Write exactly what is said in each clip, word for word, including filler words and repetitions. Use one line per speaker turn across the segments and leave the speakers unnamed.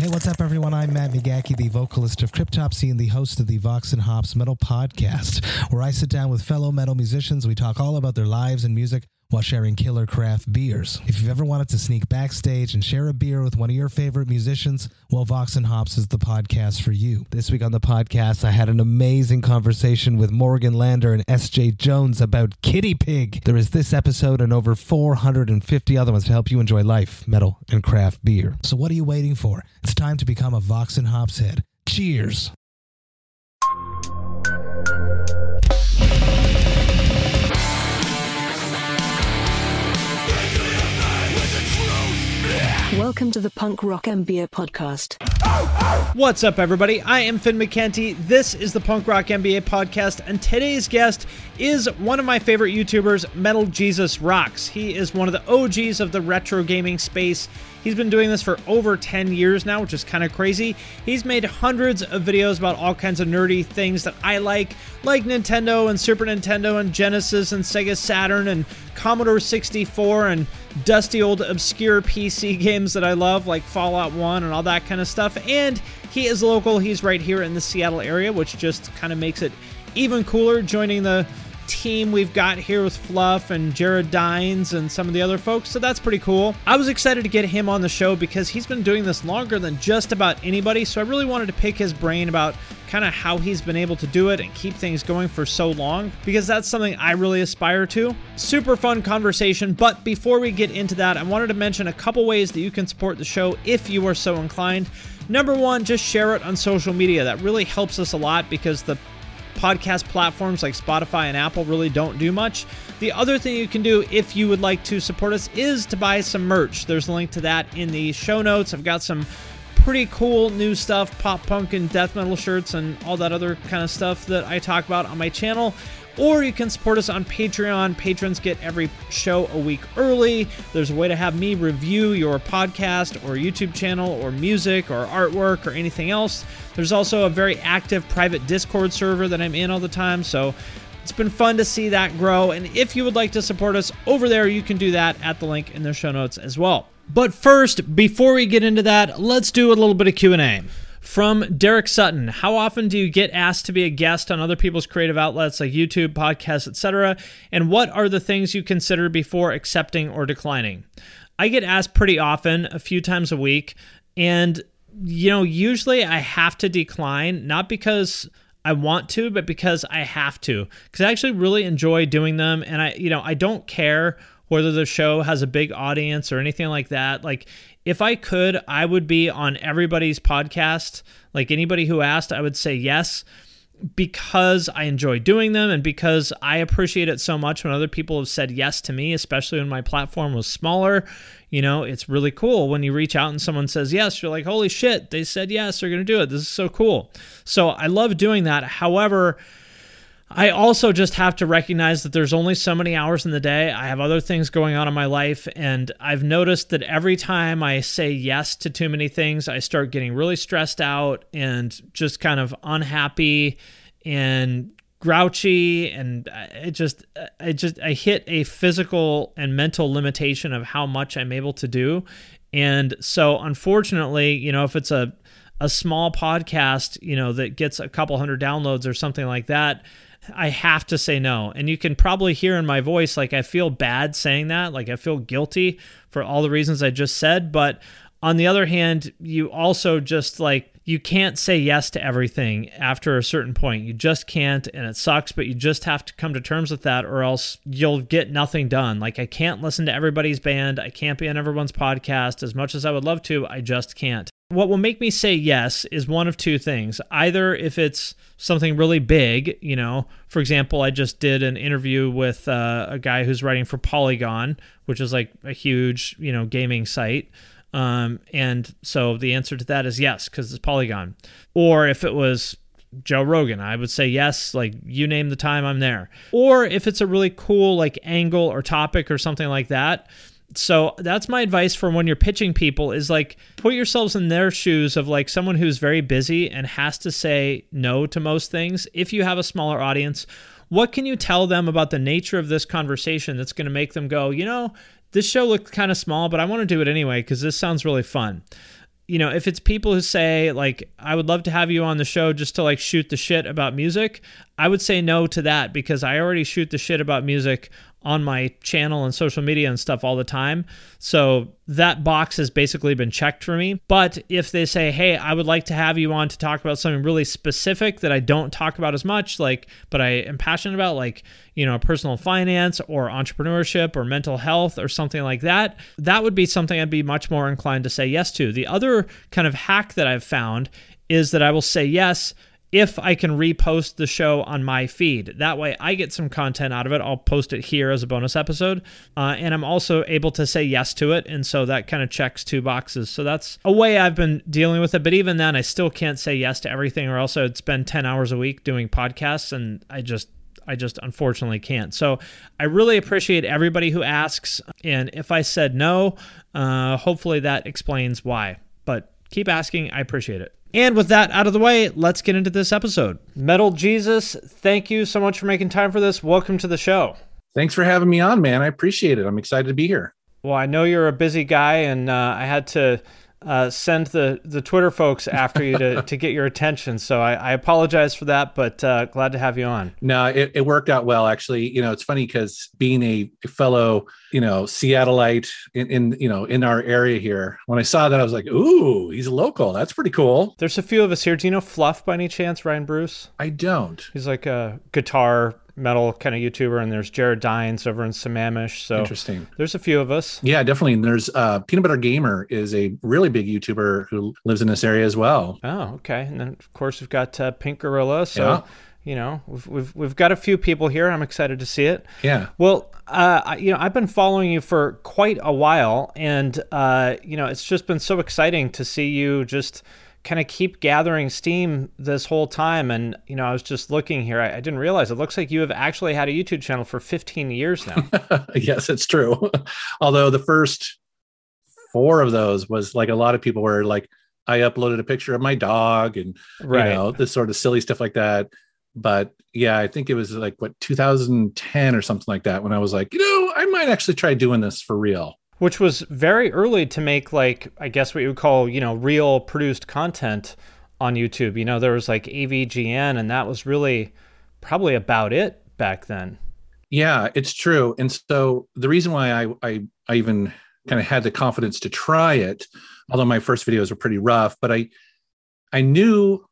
Hey, what's up, everyone? I'm Matt Migaki, the vocalist of Cryptopsy and the host of the Vox and Hops Metal Podcast, where I sit down with fellow metal musicians. We talk all about their lives and music while sharing killer craft beers. If you've ever wanted to sneak backstage and share a beer with one of your favorite musicians, well, Vox and Hops is the podcast for you. This week on the podcast, I had an amazing conversation with Morgan Lander and S J Jones about Kitty Pig. There is this episode and over four hundred fifty other ones to help you enjoy life, metal, and craft beer. So what are you waiting for? It's time to become a Vox and Hops head. Cheers!
Welcome to the Punk Rock and Beer Podcast.
What's up, everybody? I am Finn McKenty. This is the Punk Rock N B A Podcast, and today's guest is one of my favorite YouTubers, Metal Jesus Rocks. He is one of the O Gs of the retro gaming space. He's been doing this for over ten years now, which is kind of crazy. He's made hundreds of videos about all kinds of nerdy things that I like, like Nintendo and Super Nintendo and Genesis and Sega Saturn and Commodore sixty-four and dusty old obscure P C games that I love, like Fallout one and all that kind of stuff. And he is local. He's right here in the Seattle area, which just kind of makes it even cooler, joining the team we've got here with Fluff and Jared Dines and some of the other folks, so that's pretty cool. I was excited to get him on the show because he's been doing this longer than just about anybody, so I really wanted to pick his brain about kind of how he's been able to do it and keep things going for so long, because that's something I really aspire to. Super fun conversation, but before we get into that, I wanted to mention a couple ways that you can support the show if you are so inclined. Number one, just share it on social media. That really helps us a lot because the podcast platforms like Spotify and Apple really don't do much. The other thing you can do if you would like to support us is to buy some merch. There's a link to that in the show notes. I've got some pretty cool new stuff, pop punk and death metal shirts and all that other kind of stuff that I talk about on my channel. Or you can support us on Patreon. Patrons get every show a week early. There's a way to have me review your podcast or YouTube channel or music or artwork or anything else. There's also a very active private Discord server that I'm in all the time, so it's been fun to see that grow. And if you would like to support us over there, you can do that at the link in the show notes as well. But first, before we get into that, let's do a little bit of Q and A. From Derek Sutton: how often do you get asked to be a guest on other people's creative outlets like YouTube, podcasts, et cetera? And what are the things you consider before accepting or declining? I get asked pretty often, a few times a week, and you know, usually I have to decline, not because I want to, but because I have to, because I actually really enjoy doing them, and I, you know, I don't care whether the show has a big audience or anything like that. Like, if I could, I would be on everybody's podcast. Like, anybody who asked, I would say yes, because I enjoy doing them and because I appreciate it so much when other people have said yes to me, especially when my platform was smaller. You know, it's really cool when you reach out and someone says yes. You're like, holy shit, they said yes, they're going to do it. This is so cool. So I love doing that. However, I also just have to recognize that there's only so many hours in the day. I have other things going on in my life, and I've noticed that every time I say yes to too many things, I start getting really stressed out and just kind of unhappy and grouchy, and it just, I just, I hit a physical and mental limitation of how much I'm able to do. And so, unfortunately, you know, if it's a a small podcast, you know, that gets a couple hundred downloads or something like that, I have to say no. And you can probably hear in my voice, like, I feel bad saying that. Like, I feel guilty for all the reasons I just said. But on the other hand, you also just, like, you can't say yes to everything after a certain point. You just can't, and it sucks, but you just have to come to terms with that, or else you'll get nothing done. Like, I can't listen to everybody's band. I can't be on everyone's podcast. As much as I would love to, I just can't. What will make me say yes is one of two things. Either if it's something really big, you know, for example, I just did an interview with uh, a guy who's writing for Polygon, which is like a huge, you know, gaming site. Um, and so the answer to that is yes, because it's Polygon. Or if it was Joe Rogan, I would say yes, like, you name the time, I'm there. Or if it's a really cool, like, angle or topic or something like that. So that's my advice for when you're pitching people, is, like, put yourselves in their shoes of, like, someone who's very busy and has to say no to most things. If you have a smaller audience, what can you tell them about the nature of this conversation that's going to make them go, you know, this show looked kind of small, but I want to do it anyway because this sounds really fun. you know, if it's people who say like, I would love to have you on the show just to like shoot the shit about music, I would say no to that because I already shoot the shit about music on my channel and social media and stuff all the time. So that box has basically been checked for me. But if they say, hey, I would like to have you on to talk about something really specific that I don't talk about as much, like, but I am passionate about, like, you know, personal finance or entrepreneurship or mental health or something like that, that would be something I'd be much more inclined to say yes to. The other kind of hack that I've found is that I will say yes if I can repost the show on my feed. That way I get some content out of it. I'll post it here as a bonus episode. Uh, and I'm also able to say yes to it. And so that kind of checks two boxes. So that's a way I've been dealing with it. But even then, I still can't say yes to everything, or else I'd spend ten hours a week doing podcasts. And I just, I just unfortunately can't. So I really appreciate everybody who asks. And if I said no, uh, hopefully that explains why. But keep asking. I appreciate it. And with that out of the way, let's get into this episode. Metal Jesus, thank you so much for making time for this. Welcome to the show.
Thanks for having me on, man. I appreciate it. I'm excited to be here.
Well, I know you're a busy guy, and uh, I had to uh, send the, the Twitter folks after you to, to get your attention. So I, I apologize for that, but uh, glad to have you on.
No, it, it worked out well, actually. You know, it's funny because being a fellow, you know, Seattleite in, in, you know, in our area here, when I saw that, I was like, ooh, he's a local. That's pretty cool.
There's a few of us here. Do you know Fluff by any chance, Ryan Bruce?
I don't.
He's like a guitar metal kind of YouTuber, and there's Jared Dines over in Sammamish. So
interesting.
There's a few of us.
Yeah, definitely. And there's uh, Peanut Butter Gamer is a really big YouTuber who lives in this area as well.
Oh, okay. And then of course we've got uh, Pink Gorilla. So,
yeah.
you know, we've, we've, we've got a few people here. I'm excited to see it.
Yeah.
Well, uh, you know, I've been following you for quite a while, and, uh, you know, it's just been so exciting to see you just kind of keep gathering steam this whole time. And, you know, I was just looking here. I, I didn't realize it looks like you have actually had a YouTube channel for fifteen years now.
Yes, it's true. Although the first four of those was like a lot of people were like, I uploaded a picture of my dog and, right. you know, this sort of silly stuff like that. But yeah, I think it was like, what, two thousand ten or something like that when I was like, you know, I might actually try doing this for real.
Which was very early to make, like, I guess what you would call, you know, real produced content on YouTube. You know, there was like A V G N, and that was really probably about it back then.
Yeah, it's true. And so the reason why I I, I even kind of had the confidence to try it, although my first videos were pretty rough, but I I knew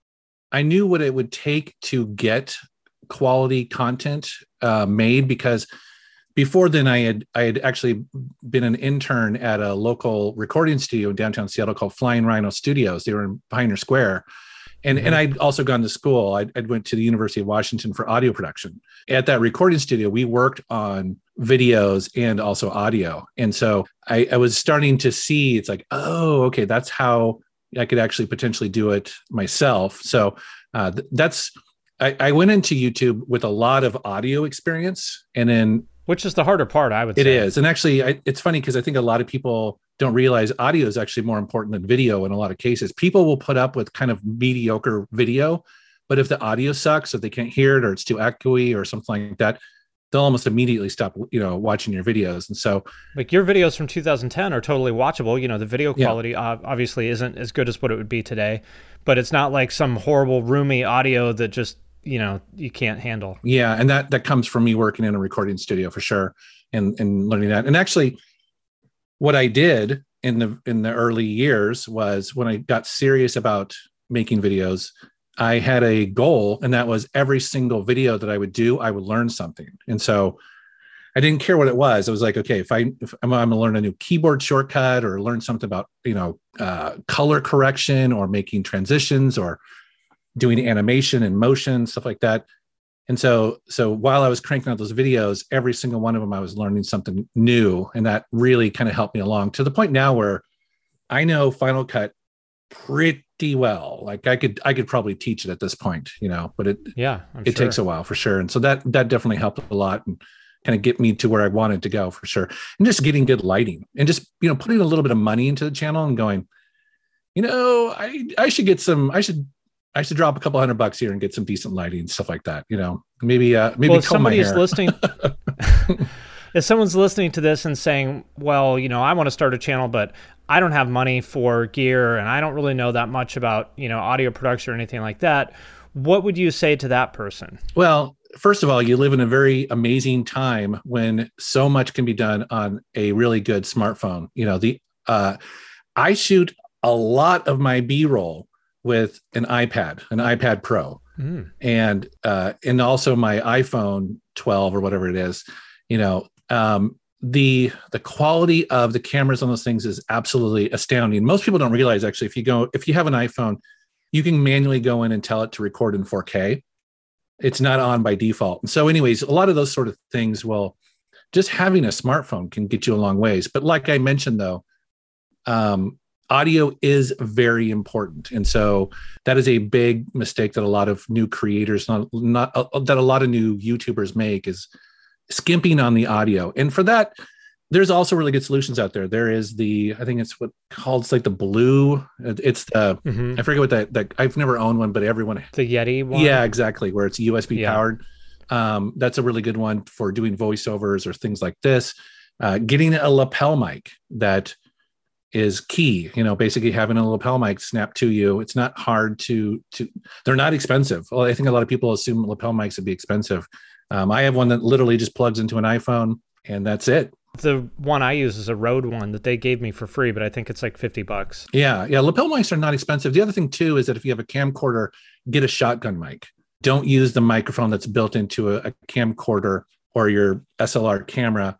I knew what it would take to get quality content uh, made, because before then, I had I had actually been an intern at a local recording studio in downtown Seattle called Flying Rhino Studios. They were in Pioneer Square. And, mm-hmm. and I'd also gone to school. I I'd went to the University of Washington for audio production. At that recording studio, we worked on videos and also audio. And so I, I was starting to see, it's like, oh, okay, that's how I could actually potentially do it myself. So uh, th- that's, I, I went into YouTube with a lot of audio experience, and then
which is the harder part, I would say.
It is. And actually, I, it's funny because I think a lot of people don't realize audio is actually more important than video in a lot of cases. People will put up with kind of mediocre video, but if the audio sucks, if they can't hear it or it's too echoey or something like that, they'll almost immediately stop, you know, watching your videos. And so,
like, your videos from two thousand ten are totally watchable. You know, the video quality yeah. obviously isn't as good as what it would be today, but it's not like some horrible roomy audio that just, you know, you can't handle.
Yeah. And that, that comes from me working in a recording studio for sure. And, and learning that. And actually what I did in the, in the early years was when I got serious about making videos, I had a goal, and that was every single video that I would do, I would learn something. And so I didn't care what it was. I was like, okay, if, I, if I'm, I'm going to learn a new keyboard shortcut or learn something about, you know, uh, color correction or making transitions or doing animation and motion, stuff like that. And so, so while I was cranking out those videos, every single one of them, I was learning something new. And that really kind of helped me along to the point now where I know Final Cut pretty well. Like I could, I could probably teach it at this point, you know, but it,
yeah, I'm
it
sure.
takes a while for sure. And so that, that definitely helped a lot and kind of get me to where I wanted to go for sure. And just getting good lighting and just, you know, putting a little bit of money into the channel and going, you know, I, I should get some, I should, I should drop a couple hundred bucks here and get some decent lighting and stuff like that. You know, maybe, uh, maybe
well, if
comb my
somebody's
hair.
listening, if someone's listening to this and saying, well, you know, I want to start a channel, but I don't have money for gear and I don't really know that much about, you know, audio production or anything like that. What would you say to that person?
Well, first of all, you live in a very amazing time when so much can be done on a really good smartphone. You know, the uh, I shoot a lot of my B-roll with an iPad, an iPad Pro, mm. and uh, and also my iPhone twelve or whatever it is. You know, um, the the quality of the cameras on those things is absolutely astounding. Most people don't realize, actually, if you go if you have an iPhone, you can manually go in and tell it to record in four K. It's not on by default. And so anyways, a lot of those sort of things will, just having a smartphone can get you a long ways. But like I mentioned, though, um, audio is very important. And so that is a big mistake that a lot of new creators, not, not uh, that a lot of new YouTubers make, is skimping on the audio. And for that, there's also really good solutions out there. There is the, I think it's what called, it's like the Blue. It's the, mm-hmm. I forget what that, that, I've never owned one, but everyone.
The Yeti one?
Yeah, exactly. Where it's U S B yeah. powered. Um, that's a really good one for doing voiceovers or things like this. Uh, getting a lapel mic that is key, you know, basically having a lapel mic snap to you. It's not hard to, to, they're not expensive. Well, I think a lot of people assume lapel mics would be expensive. Um, I have one that literally just plugs into an iPhone and that's it.
The one I use is a Rode one that they gave me for free, but I think it's like fifty bucks.
Yeah. Yeah. Lapel mics are not expensive. The other thing too, is that if you have a camcorder, get a shotgun mic. Don't use the microphone that's built into a, a camcorder or your S L R camera.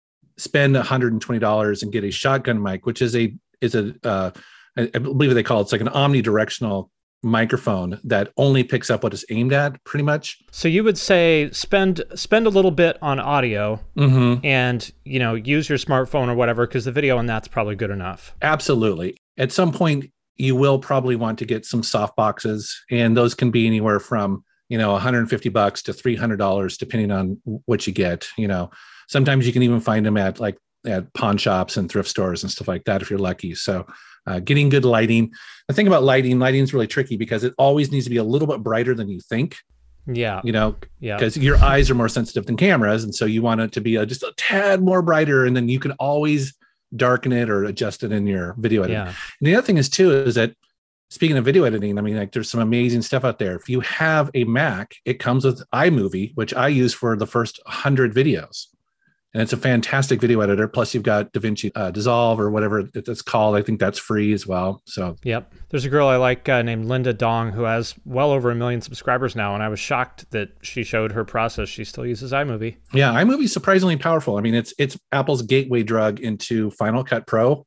Spend one hundred twenty dollars and get a shotgun mic, which is a, is a, uh, I, I believe they call it, it's like an omnidirectional microphone that only picks up what it's aimed at, pretty much.
So you would say spend spend a little bit on audio mm-hmm. and, you know, use your smartphone or whatever, because the video on that's probably good enough.
Absolutely. At some point, you will probably want to get some soft boxes, and those can be anywhere from, you know, one hundred fifty bucks to three hundred dollars, depending on what you get. You know, sometimes you can even find them at like at pawn shops and thrift stores and stuff like that if you're lucky. So Uh, getting good lighting. The thing about lighting, lighting is really tricky because it always needs to be a little bit brighter than you think.
Yeah.
You know,
yeah.
because your eyes are more sensitive than cameras. And so you want it to be a, just a tad more brighter. And then you can always darken it or adjust it in your video editing.
Yeah.
And the other thing is too, is that speaking of video editing, I mean, like there's some amazing stuff out there. If you have a Mac, it comes with iMovie, which I use for the first hundred videos. And it's a fantastic video editor. Plus, you've got DaVinci uh, Dissolve or whatever it's called. I think that's free as well. So,
yep. There's a girl I like uh, named Linda Dong who has well over a million subscribers now. And I was shocked that she showed her process. She still uses iMovie.
Yeah, iMovie is surprisingly powerful. I mean, it's it's Apple's gateway drug into Final Cut Pro.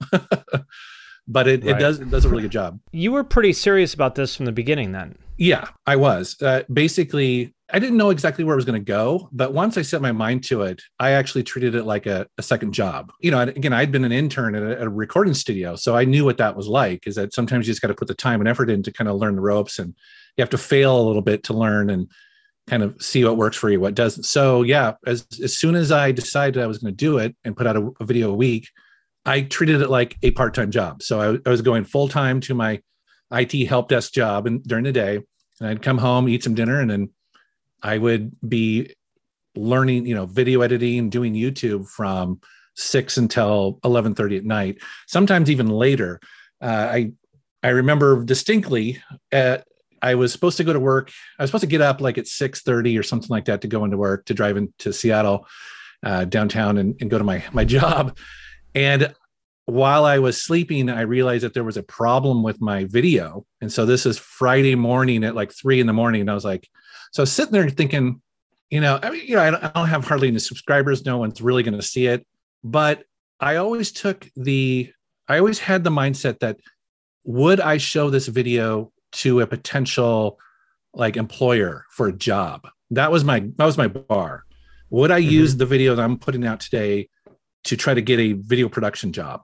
But it, right. it does it does a really good job.
You were pretty serious about this from the beginning then.
Yeah, I was. Uh, basically, I didn't know exactly where I was going to go. But once I set my mind to it, I actually treated it like a, a second job. You know, again, I'd been an intern at a, at a recording studio. So I knew what that was like, is that sometimes you just got to put the time and effort in to kind of learn the ropes. And you have to fail a little bit to learn and kind of see what works for you, what doesn't. So yeah, as, as soon as I decided I was going to do it and put out a, a video a week, I treated it like a part-time job. So I, I was going full-time to my I T help desk job and during the day, and I'd come home, eat some dinner, and then I would be learning, you know, video editing, doing YouTube from six until eleven thirty at night, sometimes even later. Uh, I I remember distinctly, uh, I was supposed to go to work. I was supposed to get up like at six thirty or something like that to go into work, to drive into Seattle uh, downtown and, and go to my my job. And while I was sleeping, I realized that there was a problem with my video. And so this is Friday morning at like three in the morning. And I was like, so I was sitting there thinking, you know, I mean, you know, I don't, I don't have hardly any subscribers. No one's really going to see it. But I always took the, I always had the mindset that, would I show this video to a potential like employer for a job? That was my, that was my bar. Would I mm-hmm. use the video that I'm putting out today to try to get a video production job?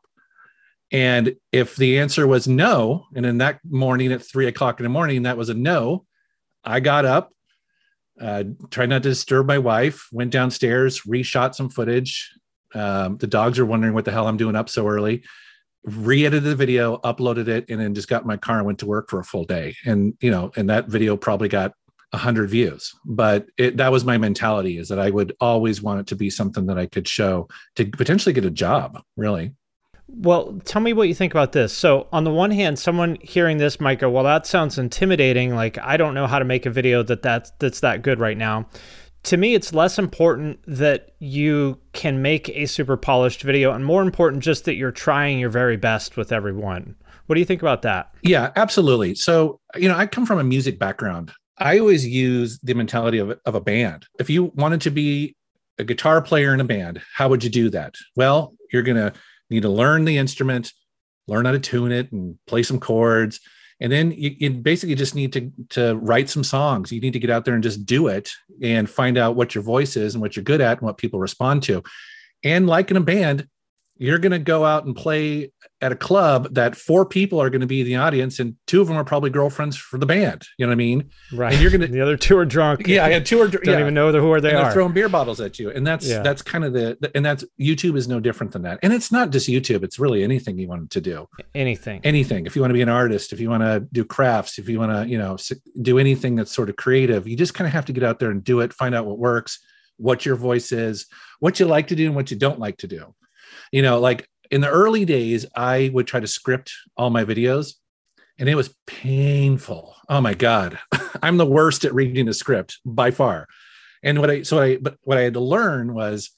And if the answer was no, and in that morning at three o'clock in the morning, that was a no, I got up, uh, tried not to disturb my wife, went downstairs, reshot some footage. Um, the dogs are wondering what the hell I'm doing up so early, re-edited the video, uploaded it, and then just got in my car and went to work for a full day. And, you know, and that video probably got a hundred views, but it, that was my mentality, is that I would always want it to be something that I could show to potentially get a job, really.
Well, tell me what you think about this. So on the one hand, someone hearing this might go, well, that sounds intimidating. Like, I don't know how to make a video that that's, that's that good right now. To me, it's less important that you can make a super polished video and more important just that you're trying your very best with everyone. What do you think about that?
Yeah, absolutely. So, you know, I come from a music background. I always use the mentality of, of a band. If you wanted to be a guitar player in a band, how would you do that? Well, you're going to need to learn the instrument, learn how to tune it and play some chords. And then you, you basically just need to, to write some songs. You need to get out there and just do it and find out what your voice is and what you're good at and what people respond to. And like in a band, you're going to go out and play at a club that four people are going to be in the audience and two of them are probably girlfriends for the band. You know what I mean?
Right.
And you're going to,
the other two are drunk.
Yeah. I had two are
don't
yeah.
even know who they
and
are.
They're throwing beer bottles at you. And that's,
yeah.
that's kind of the, the, and that's YouTube is no different than that. And it's not just YouTube. It's really anything you want to do.
Anything,
anything. If you want to be an artist, if you want to do crafts, if you want to, you know, do anything that's sort of creative, you just kind of have to get out there and do it, find out what works, what your voice is, what you like to do and what you don't like to do. You know, like, in the early days, I would try to script all my videos and it was painful. Oh my God. I'm the worst at reading a script by far. And what I, so I, but what I had to learn was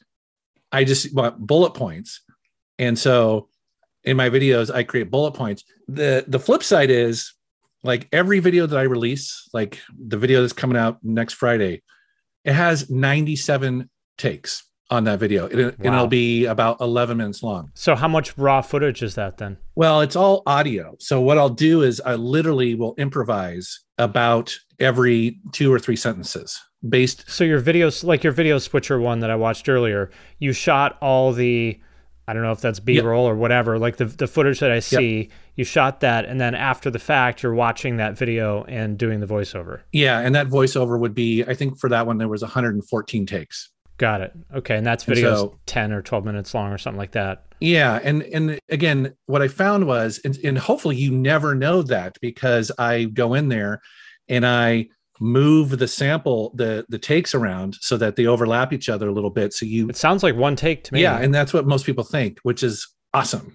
I just want bullet points. And so in my videos, I create bullet points. The, the flip side is like every video that I release, like the video that's coming out next Friday, it has ninety-seven takes on that video. It, wow. And it'll be about eleven minutes long.
So how much raw footage is that then?
Well, it's all audio. So what I'll do is I literally will improvise about every two or three sentences based.
So your videos, like your video switcher one that I watched earlier, you shot all the, I don't know if that's B-roll yep. or whatever, like the, the footage that I see, yep. you shot that. And then after the fact, you're watching that video and doing the voiceover.
Yeah. And that voiceover would be, I think for that one, there was one hundred fourteen takes.
Got it. Okay. And that's videos
so,
ten or twelve minutes long or something like that.
Yeah. And and again, what I found was, and, and hopefully you never know that because I go in there and I move the sample, the the takes around so that they overlap each other a little bit. So you,
it sounds like one take to me.
Yeah. And that's what most people think, which is awesome.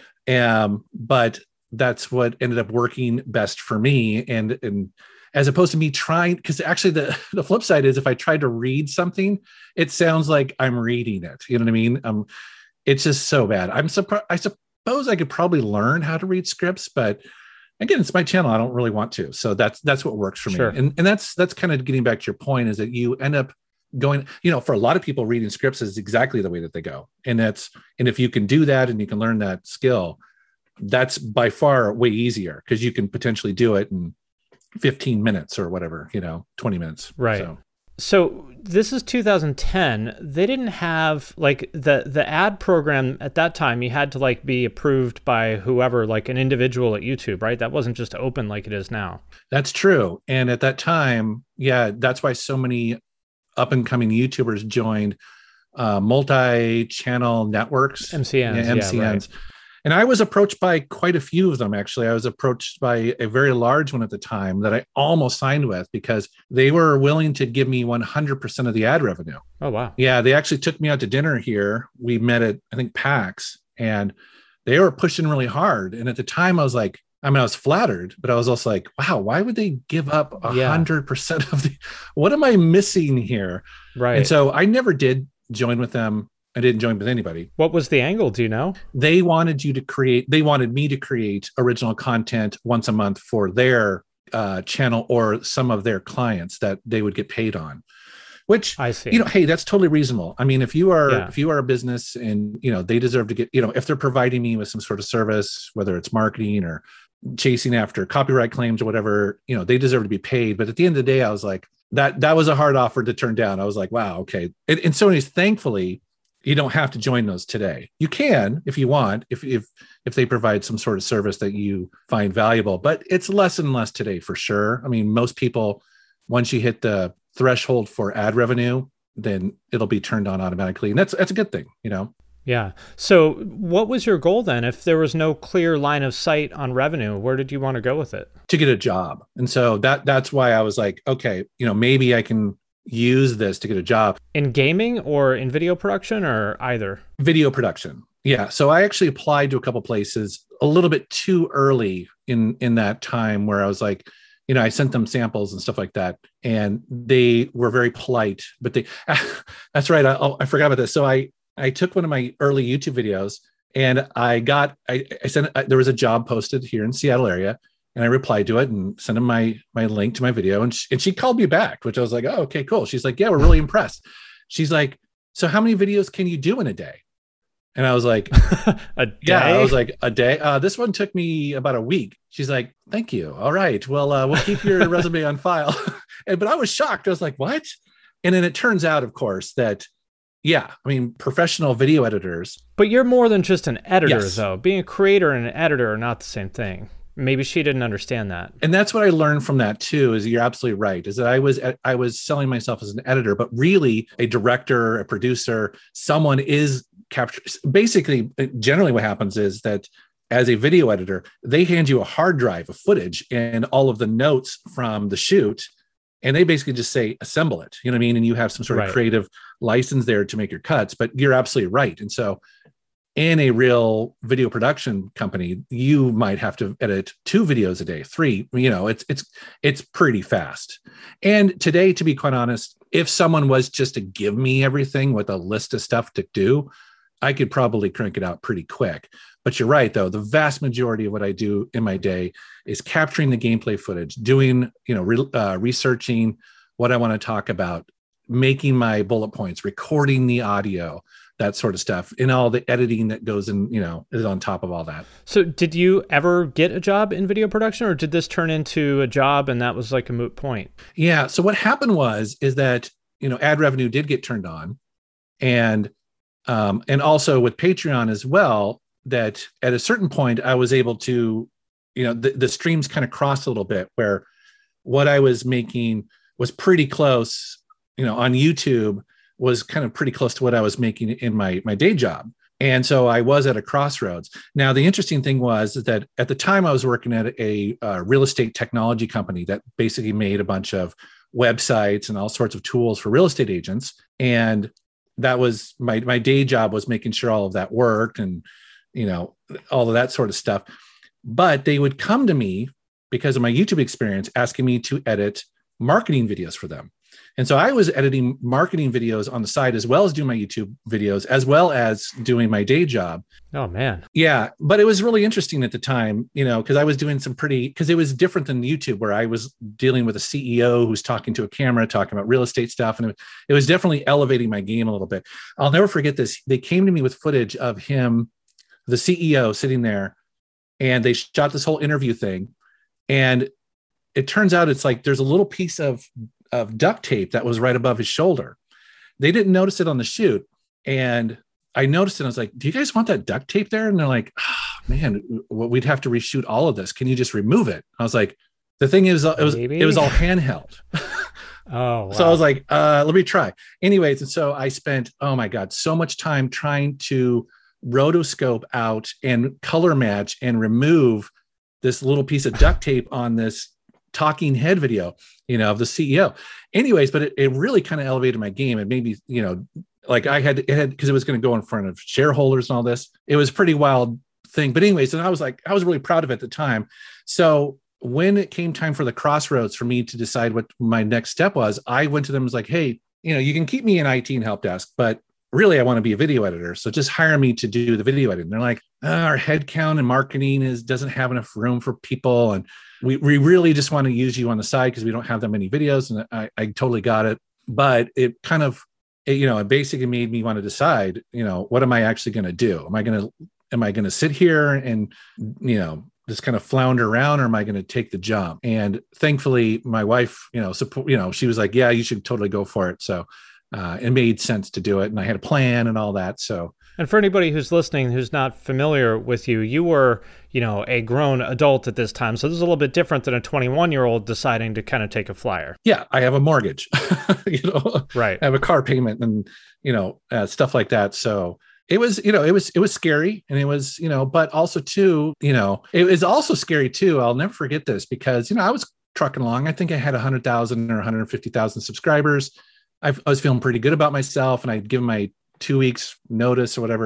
Um, but that's what ended up working best for me. And, and, as opposed to me trying, because actually the, the flip side is if I try to read something, it sounds like I'm reading it. You know what I mean? Um, it's just so bad. I'm surprised. I suppose I could probably learn how to read scripts, but again, it's my channel. I don't really want to. So that's that's what works for
sure.
me. And and that's that's kind of getting back to your point is that you end up going, you know, for a lot of people, reading scripts is exactly the way that they go. And that's and if you can do that and you can learn that skill, that's by far way easier because you can potentially do it and fifteen minutes or whatever, you know, twenty minutes.
Right.
So,
so this is two thousand ten. They didn't have like the, the ad program at that time. You had to like be approved by whoever, like an individual at YouTube, right? That wasn't just open like it is now.
That's true. And at that time, yeah, that's why so many up and coming YouTubers joined uh, multi-channel networks.
M C Ns.
Yeah, M C Ns.
Yeah, right.
And I was approached by quite a few of them, actually. I was approached by a very large one at the time that I almost signed with because they were willing to give me one hundred percent of the ad revenue.
Oh, wow.
Yeah, they actually took me out to dinner here. We met at, I think, PAX, and they were pushing really hard. And at the time, I was like, I mean, I was flattered, but I was also like, wow, why would they give up one hundred percent of the, what am I missing here?
Right.
And so I never did join with them. I didn't join with anybody.
What was the angle? Do you know?
They wanted you to create, they wanted me to create original content once a month for their uh, channel or some of their clients that they would get paid on, which,
I see.
You know, hey, that's totally reasonable. I mean, if you are,
Yeah.
if you are a business and, you know, they deserve to get, you know, if they're providing me with some sort of service, whether it's marketing or chasing after copyright claims or whatever, you know, they deserve to be paid. But at the end of the day, I was like, that, that was a hard offer to turn down. I was like, wow, okay. And, and so anyways, thankfully, you don't have to join those today. You can if you want, if if if they provide some sort of service that you find valuable, but it's less and less today for sure. I mean, most people, once you hit the threshold for ad revenue, then it'll be turned on automatically. And that's that's a good thing, you know?
Yeah. So what was your goal then? If there was no clear line of sight on revenue, where did you want to go with it?
To get a job. And so that that's why I was like, okay, you know, maybe I can use this to get a job.
In gaming or in video production or either?
Video production. Yeah. So I actually applied to a couple places a little bit too early in, in that time where I was like, you know, I sent them samples and stuff like that, and they were very polite, but they, that's right. I, oh, I forgot about this. So I, I took one of my early YouTube videos and I got, I, I sent, I, there was a job posted here in Seattle area, and I replied to it and sent them my, my link to my video. And she, and she called me back, which I was like, oh, okay, cool. She's like, yeah, we're really impressed. She's like, so how many videos can you do in a day? And I was like,
a day?
Yeah, I was like, a day. Uh, this one took me about a week. She's like, thank you. All right. Well, uh, we'll keep your resume on file. and, but I was shocked. I was like, what? And then it turns out, of course, that, yeah, I mean, professional video editors.
But you're more than just an editor,
Yes.
though. Being a creator and an editor are not the same thing. Maybe she didn't understand that.
And that's what I learned from that too, is you're absolutely right, is that I was, I was selling myself as an editor, but really a director, a producer, someone is capture. Basically, generally what happens is that as a video editor, they hand you a hard drive of footage and all of the notes from the shoot, and they basically just say, assemble it, you know what I mean? And you have some sort
Right.
of creative license there to make your cuts, but you're absolutely right. And so in a real video production company, you might have to edit two videos a day, three, you know, it's, it's, it's pretty fast. And today, to be quite honest, if someone was just to give me everything with a list of stuff to do, I could probably crank it out pretty quick. But you're right, though. The vast majority of what I do in my day is capturing the gameplay footage, doing, you know, re- uh, researching what I want to talk about, making my bullet points, recording the audio, that sort of stuff, and all the editing that goes in, you know, is on top of all that.
So did you ever get a job in video production, or did this turn into a job and that was like a moot point?
Yeah. So what happened was, is that, you know, ad revenue did get turned on, and, um, and also with Patreon as well, that at a certain point I was able to, you know, the, the streams kind of crossed a little bit where what I was making was pretty close, you know, on YouTube was kind of pretty close to what I was making in my, my day job. And so I was at a crossroads. Now, the interesting thing was that at the time I was working at a, uh real estate technology company that basically made a bunch of websites and all sorts of tools for real estate agents. And that was my, my day job, was making sure all of that worked and, you know, all of that sort of stuff. But they would come to me because of my YouTube experience, asking me to edit marketing videos for them. And so I was editing marketing videos on the side, as well as doing my YouTube videos, as well as doing my day job.
Oh, man.
Yeah. But it was really interesting at the time, you know, because I was doing some pretty, because it was different than YouTube, where I was dealing with a C E O who's talking to a camera, talking about real estate stuff. And it, it was definitely elevating my game a little bit. I'll never forget this. They came to me with footage of him, the C E O, sitting there, and they shot this whole interview thing. And it turns out it's like there's a little piece of of duct tape that was right above his shoulder. They didn't notice it on the shoot. And I noticed it. I was like, do you guys want that duct tape there? And they're like, oh, man, we'd have to reshoot all of this. Can you just remove it? I was like, the thing is, it was,
Maybe?
it was all handheld.
Oh, wow.
So I was like, uh, let me try. Anyways. And so I spent, oh my God, so much time trying to rotoscope out and color match and remove this little piece of duct tape on this talking head video, you know, of the C E O. Anyways, but it, it really kind of elevated my game. It made me, you know, like I had, it had, because it was going to go in front of shareholders and all this. It was a pretty wild thing. But anyways, and I was like, I was really proud of it at the time. So when it came time for the crossroads for me to decide what my next step was, I went to them and was like, hey, you know, you can keep me in I T and help desk, but really I want to be a video editor. So just hire me to do the video editing. They're like, oh, our headcount and marketing is doesn't have enough room for people. And we, we really just want to use you on the side because we don't have that many videos. And I, I totally got it. But it kind of, it, you know, it basically made me want to decide, you know, what am I actually going to do? Am I going to, am I going to sit here and, you know, just kind of flounder around, or am I going to take the jump? And thankfully my wife, you know, support, you know, she was like, yeah, you should totally go for it. So uh, it made sense to do it. And I had a plan and all that. So.
And for anybody who's listening, who's not familiar with you, you were, you know, a grown adult at this time. So this is a little bit different than a twenty-one year old deciding to kind of take a flyer.
Yeah. I have a mortgage, you know,
right.
I have a car payment and, you know, uh, stuff like that. So it was, you know, it was, it was scary, and it was, you know, but also too, you know, it was also scary too. I'll never forget this because, you know, I was trucking along. I think I had a hundred thousand or one hundred fifty thousand subscribers. I've, I was feeling pretty good about myself, and I'd given my two weeks notice or whatever. And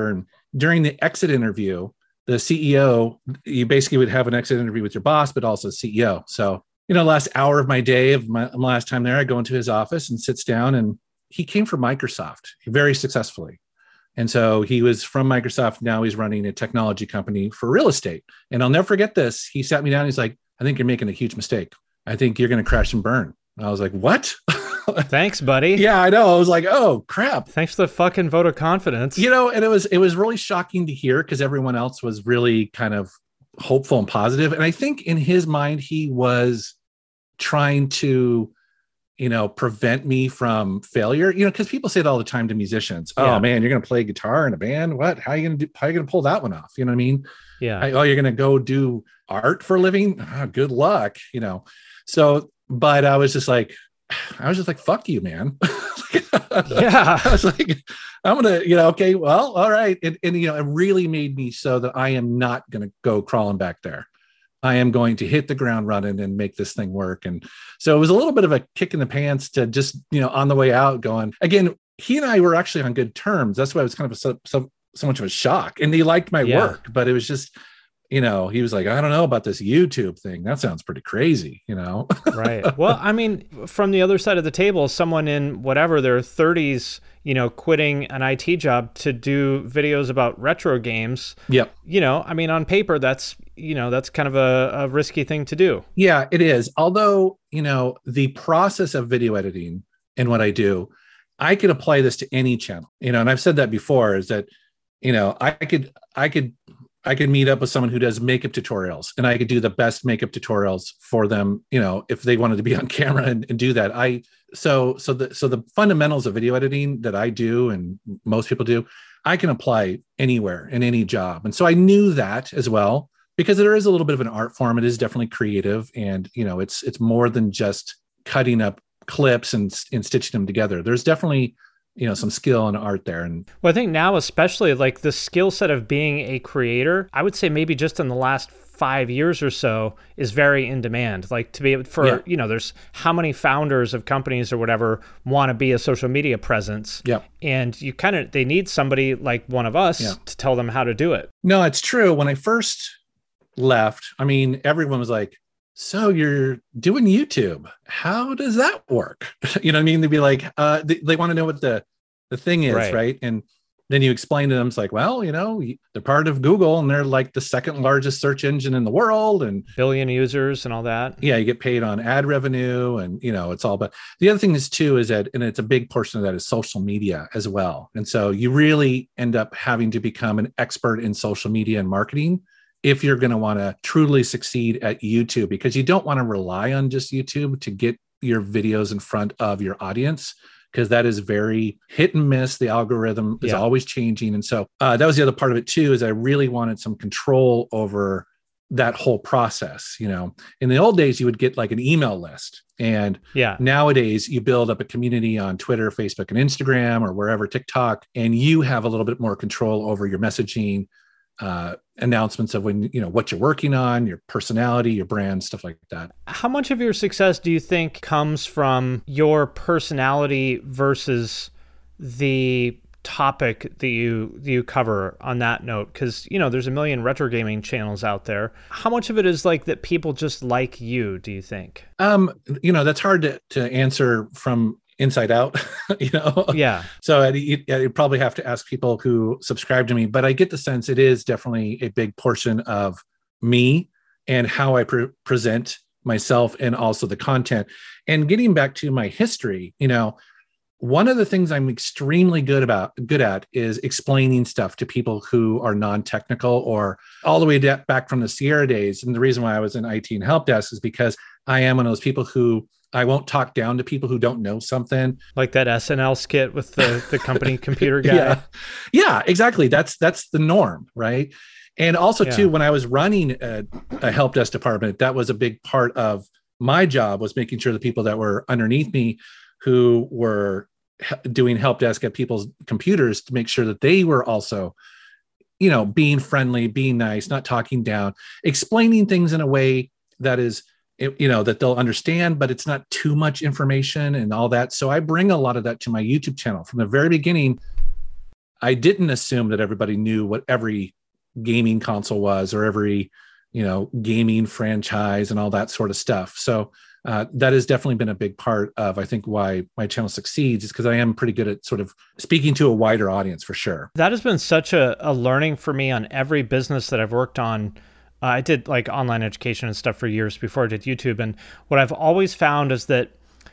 during the exit interview, the C E O, you basically would have an exit interview with your boss, but also C E O. So, you know, last hour of my day of my, my last time there, I go into his office and sits down, and he came from Microsoft very successfully. And so he was from Microsoft. Now he's running a technology company for real estate. And I'll never forget this. He sat me down. He's like, I think you're making a huge mistake. I think you're going to crash and burn. I was like, what?
Thanks, buddy.
Yeah, I know. I was like, oh, crap.
Thanks for the fucking vote of confidence.
You know, and it was it was really shocking to hear because everyone else was really kind of hopeful and positive. And I think in his mind, he was trying to, you know, prevent me from failure. You know, because people say it all the time to musicians. Oh,
Yeah.
man, you're going to play guitar in a band? What? How are you going to do? How are you going to pull that one off? You know what I mean?
Yeah.
I, oh, you're going to go do art for a living? Oh, good luck. You know, so, but I was just like, I was just like, fuck you, man.
Yeah.
I was like, I'm going to, you know, okay, well, all right. And, and, you know, it really made me so that I am not going to go crawling back there. I am going to hit the ground running and make this thing work. And so it was a little bit of a kick in the pants to just, you know, on the way out going, again, he and I were actually on good terms. That's why it was kind of a, so, so, so much of a shock. And he liked my
Yeah.
work, but it was just, you know, he was like, I don't know about this YouTube thing. That sounds pretty crazy, you know?
Right. Well, I mean, from the other side of the table, someone in whatever their thirties, you know, quitting an I T job to do videos about retro games.
Yep.
You know, I mean, on paper, that's, you know, that's kind of a, a risky thing to do.
Yeah, it is. Although, you know, the process of video editing and what I do, I could apply this to any channel, you know, and I've said that before is that, you know, I could, I could, I could meet up with someone who does makeup tutorials and I could do the best makeup tutorials for them, you know, if they wanted to be on camera and, and do that. I, so, so the, so the fundamentals of video editing that I do and most people do, I can apply anywhere in any job. And so I knew that as well, because there is a little bit of an art form. It is definitely creative. And, you know, it's, it's more than just cutting up clips and, and stitching them together. There's definitely, you know, some skill and art there. And
Well, I think now, especially like the skill set of being a creator, I would say maybe just in the last five years or so is very in demand. Like to be able for,
Yeah.
you know, there's how many founders of companies or whatever want to be a social media presence.
Yeah.
And you kind of, they need somebody like one of us
Yeah.
to tell them how to do it.
no, it's true. When I first left, I mean, everyone was like, so you're doing YouTube. How does that work? You know what I mean? They'd be like, uh, they, they want to know what the, the thing is,
Right.
right? And then you explain to them, it's like, well, you know, they're part of Google and they're like the second largest search engine in the world. And
Billion users and all that.
yeah, you get paid on ad revenue and, you know, it's all, but the other thing is too, is that, and it's a big portion of that is social media as well. And so you really end up having to become an expert in social media and marketing if you're going to want to truly succeed at YouTube, because you don't want to rely on just YouTube to get your videos in front of your audience, because that is very hit and miss. The algorithm is
Yeah.
always changing. And so uh, that was the other part of it too, is I really wanted some control over that whole process. You know, in the old days, you would get like an email list. And
Yeah.
nowadays you build up a community on Twitter, Facebook, and Instagram, or wherever, TikTok, and you have a little bit more control over your messaging, uh, announcements of when, you know, what you're working on, your personality, your brand, stuff like that.
How much of your success do you think comes from your personality versus the topic that you that you cover on that note? Because, you know, there's a million retro gaming channels out there. How much of it is like that people just like you, do you think?
Um, you know, that's hard to, to answer from inside out, you know?
Yeah.
So I'd, you'd probably have to ask people who subscribe to me, but I get the sense it is definitely a big portion of me and how I pre- present myself and also the content. And getting back to my history, you know, one of the things I'm extremely good about, good at is explaining stuff to people who are non-technical, or all the way de- back from the Sierra days. And the reason why I was in I T and help desk is because I am one of those people who I won't talk down to people who don't know something.
Like that S N L skit with the, the company computer guy.
Yeah. Yeah, exactly. That's, that's the norm. Right. And also
Yeah.
too, when I was running a, a help desk department, that was a big part of my job, was making sure the people that were underneath me who were doing help desk at people's computers, to make sure that they were also, you know, being friendly, being nice, not talking down, explaining things in a way that is, you know, that they'll understand, but it's not too much information and all that. So I bring a lot of that to my YouTube channel from the very beginning. I didn't assume that everybody knew what every gaming console was or every, you know, gaming franchise and all that sort of stuff. So uh, that has definitely been a big part of, I think, why my channel succeeds, is because I am pretty good at sort of speaking to a wider audience for sure.
That has been such a, a learning for me on every business that I've worked on. Uh, I did like online education and stuff for years before I did YouTube. And what I've always found is that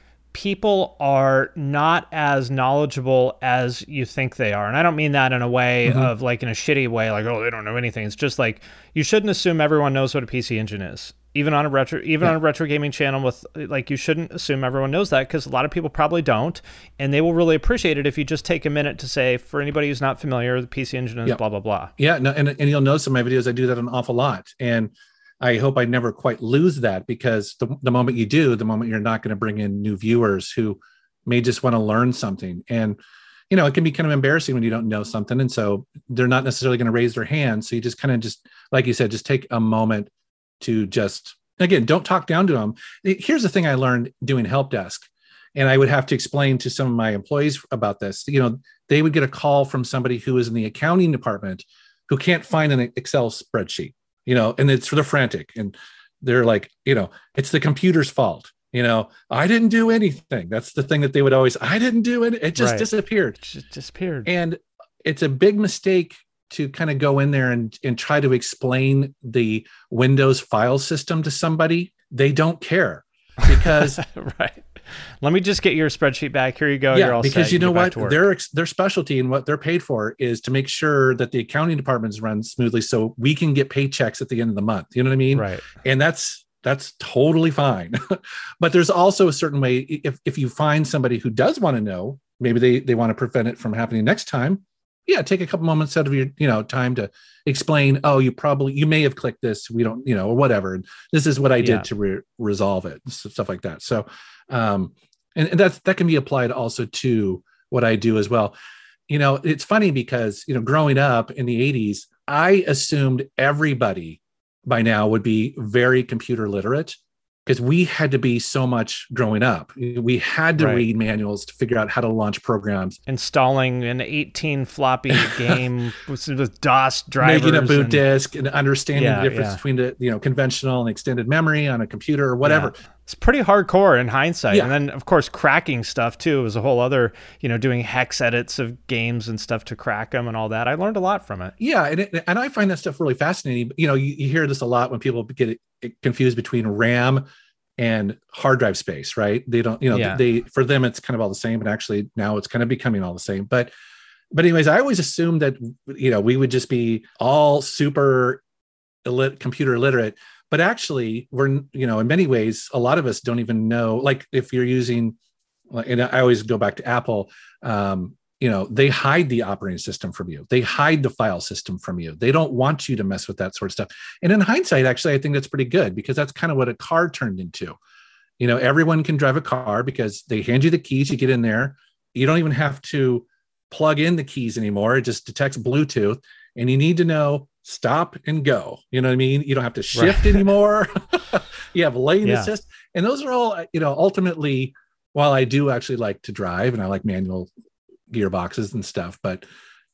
people are not as knowledgeable as you think they are. And I don't mean that in a way mm-hmm. of like in a shitty way, like, oh, they don't know anything. It's just like, you shouldn't assume everyone knows what a P C Engine is. Even on a retro, even yeah. on a retro gaming channel with like, you shouldn't assume everyone knows that, because a lot of people probably don't. And they will really appreciate it if you just take a minute to say, for anybody who's not familiar, the P C Engine is
yep.
blah, blah, blah.
Yeah. No, and, and you'll notice in my videos, I do that an awful lot. And I hope I never quite lose that, because the, the moment you do, the moment you're not going to bring in new viewers who may just want to learn something. And, you know, it can be kind of embarrassing when you don't know something. And so they're not necessarily going to raise their hand. So you just kind of just, like you said, just take a moment to just, again, don't talk down to them. Here's the thing I learned doing help desk. And I would have to explain to some of my employees about this. You know, they would get a call from somebody who is in the accounting department who can't find an Excel spreadsheet, you know, and it's for the frantic. And they're like, you know, it's the computer's fault. You know, I didn't do anything. That's the thing that they would always, I didn't do it. It just right. disappeared. It
just disappeared.
And it's a big mistake to kind of go in there and, and try to explain the Windows file system to somebody. They don't care because
right. Let me just get your spreadsheet back. Here you go.
Yeah,
You're all
because
set.
you know
you
what? Their their specialty and what they're paid for is to make sure that the accounting departments run smoothly so we can get paychecks at the end of the month. You know what I mean?
Right.
And that's that's totally fine. But there's also a certain way, if, if you find somebody who does want to know, maybe they, they want to prevent it from happening next time. Yeah, take a couple moments out of your, you know, time to explain, oh, you probably, you may have clicked this, we don't, you know, or whatever. And this is what I did yeah. to re- resolve it, stuff like that. So, um, and, and that's, that can be applied also to what I do as well. You know, it's funny because, you know, growing up in the eighties, I assumed everybody by now would be very computer literate, because we had to be so much growing up. We had to right. read manuals to figure out how to launch programs.
Installing an eighteen floppy game with, with DOS drivers.
Making a boot
and,
disk and understanding
yeah,
the difference
yeah.
between the, you know, conventional and extended memory on a computer or whatever.
Yeah. It's pretty hardcore in hindsight.
Yeah.
And then, of course, cracking stuff, too, was a whole other, you know, doing hex edits of games and stuff to crack them and all that. I learned a lot from it.
Yeah, and, it, and I find that stuff really fascinating. You know, you, you hear this a lot when people get confused between RAM and hard drive space, right? They don't, you know, yeah. they for them, it's kind of all the same, but actually now it's kind of becoming all the same. But, but anyways, I always assumed that, you know, we would just be all super illit- computer illiterate. But actually, we're, you know, in many ways, a lot of us don't even know, like if you're using, and I always go back to Apple, um, you know, they hide the operating system from you. They hide the file system from you. They don't want you to mess with that sort of stuff. And in hindsight, actually, I think that's pretty good, because that's kind of what a car turned into. You know, everyone can drive a car because they hand you the keys, you get in there. You don't even have to plug in the keys anymore. It just detects Bluetooth, and you need to know stop and go. You know what I mean? You don't have to shift right. anymore. You have lane yeah. assist. And those are all, you know, ultimately, while I do actually like to drive and I like manual gearboxes and stuff, but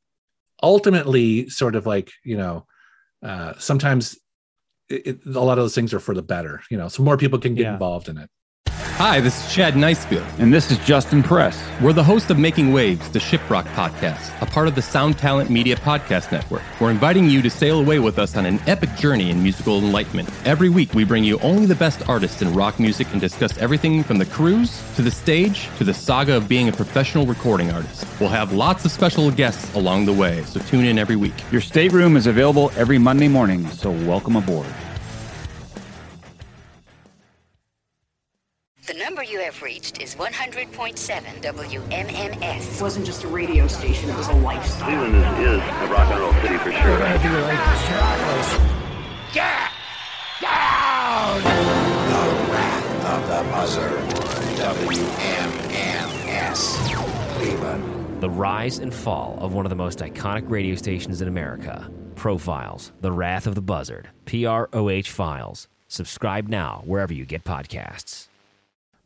ultimately sort of like, you know, uh, sometimes it, it, a lot of those things are for the better, you know, so more people can get yeah. involved in it.
Hi, this is Chad Nicefield.
And this is Justin Press.
We're the host of Making Waves, the Shiprock podcast, a part of the Sound Talent Media Podcast Network. We're inviting you to sail away with us on an epic journey in musical enlightenment. Every week, we bring you only the best artists in rock music and discuss everything from the cruise to the stage to the saga of being a professional recording artist. We'll have lots of special guests along the way, so tune in every week.
Your stateroom is available every Monday morning, so welcome aboard.
The number you have reached is one hundred point seven W M M S.
It wasn't just a radio station, it was a lifestyle.
Cleveland is, is a rock and roll city for sure.
Get down! The Wrath of the Buzzard. W M M S. Cleveland.
The rise and fall of one of the most iconic radio stations in America. Profiles. The Wrath of the Buzzard. P R O H Files. Subscribe now wherever you get podcasts.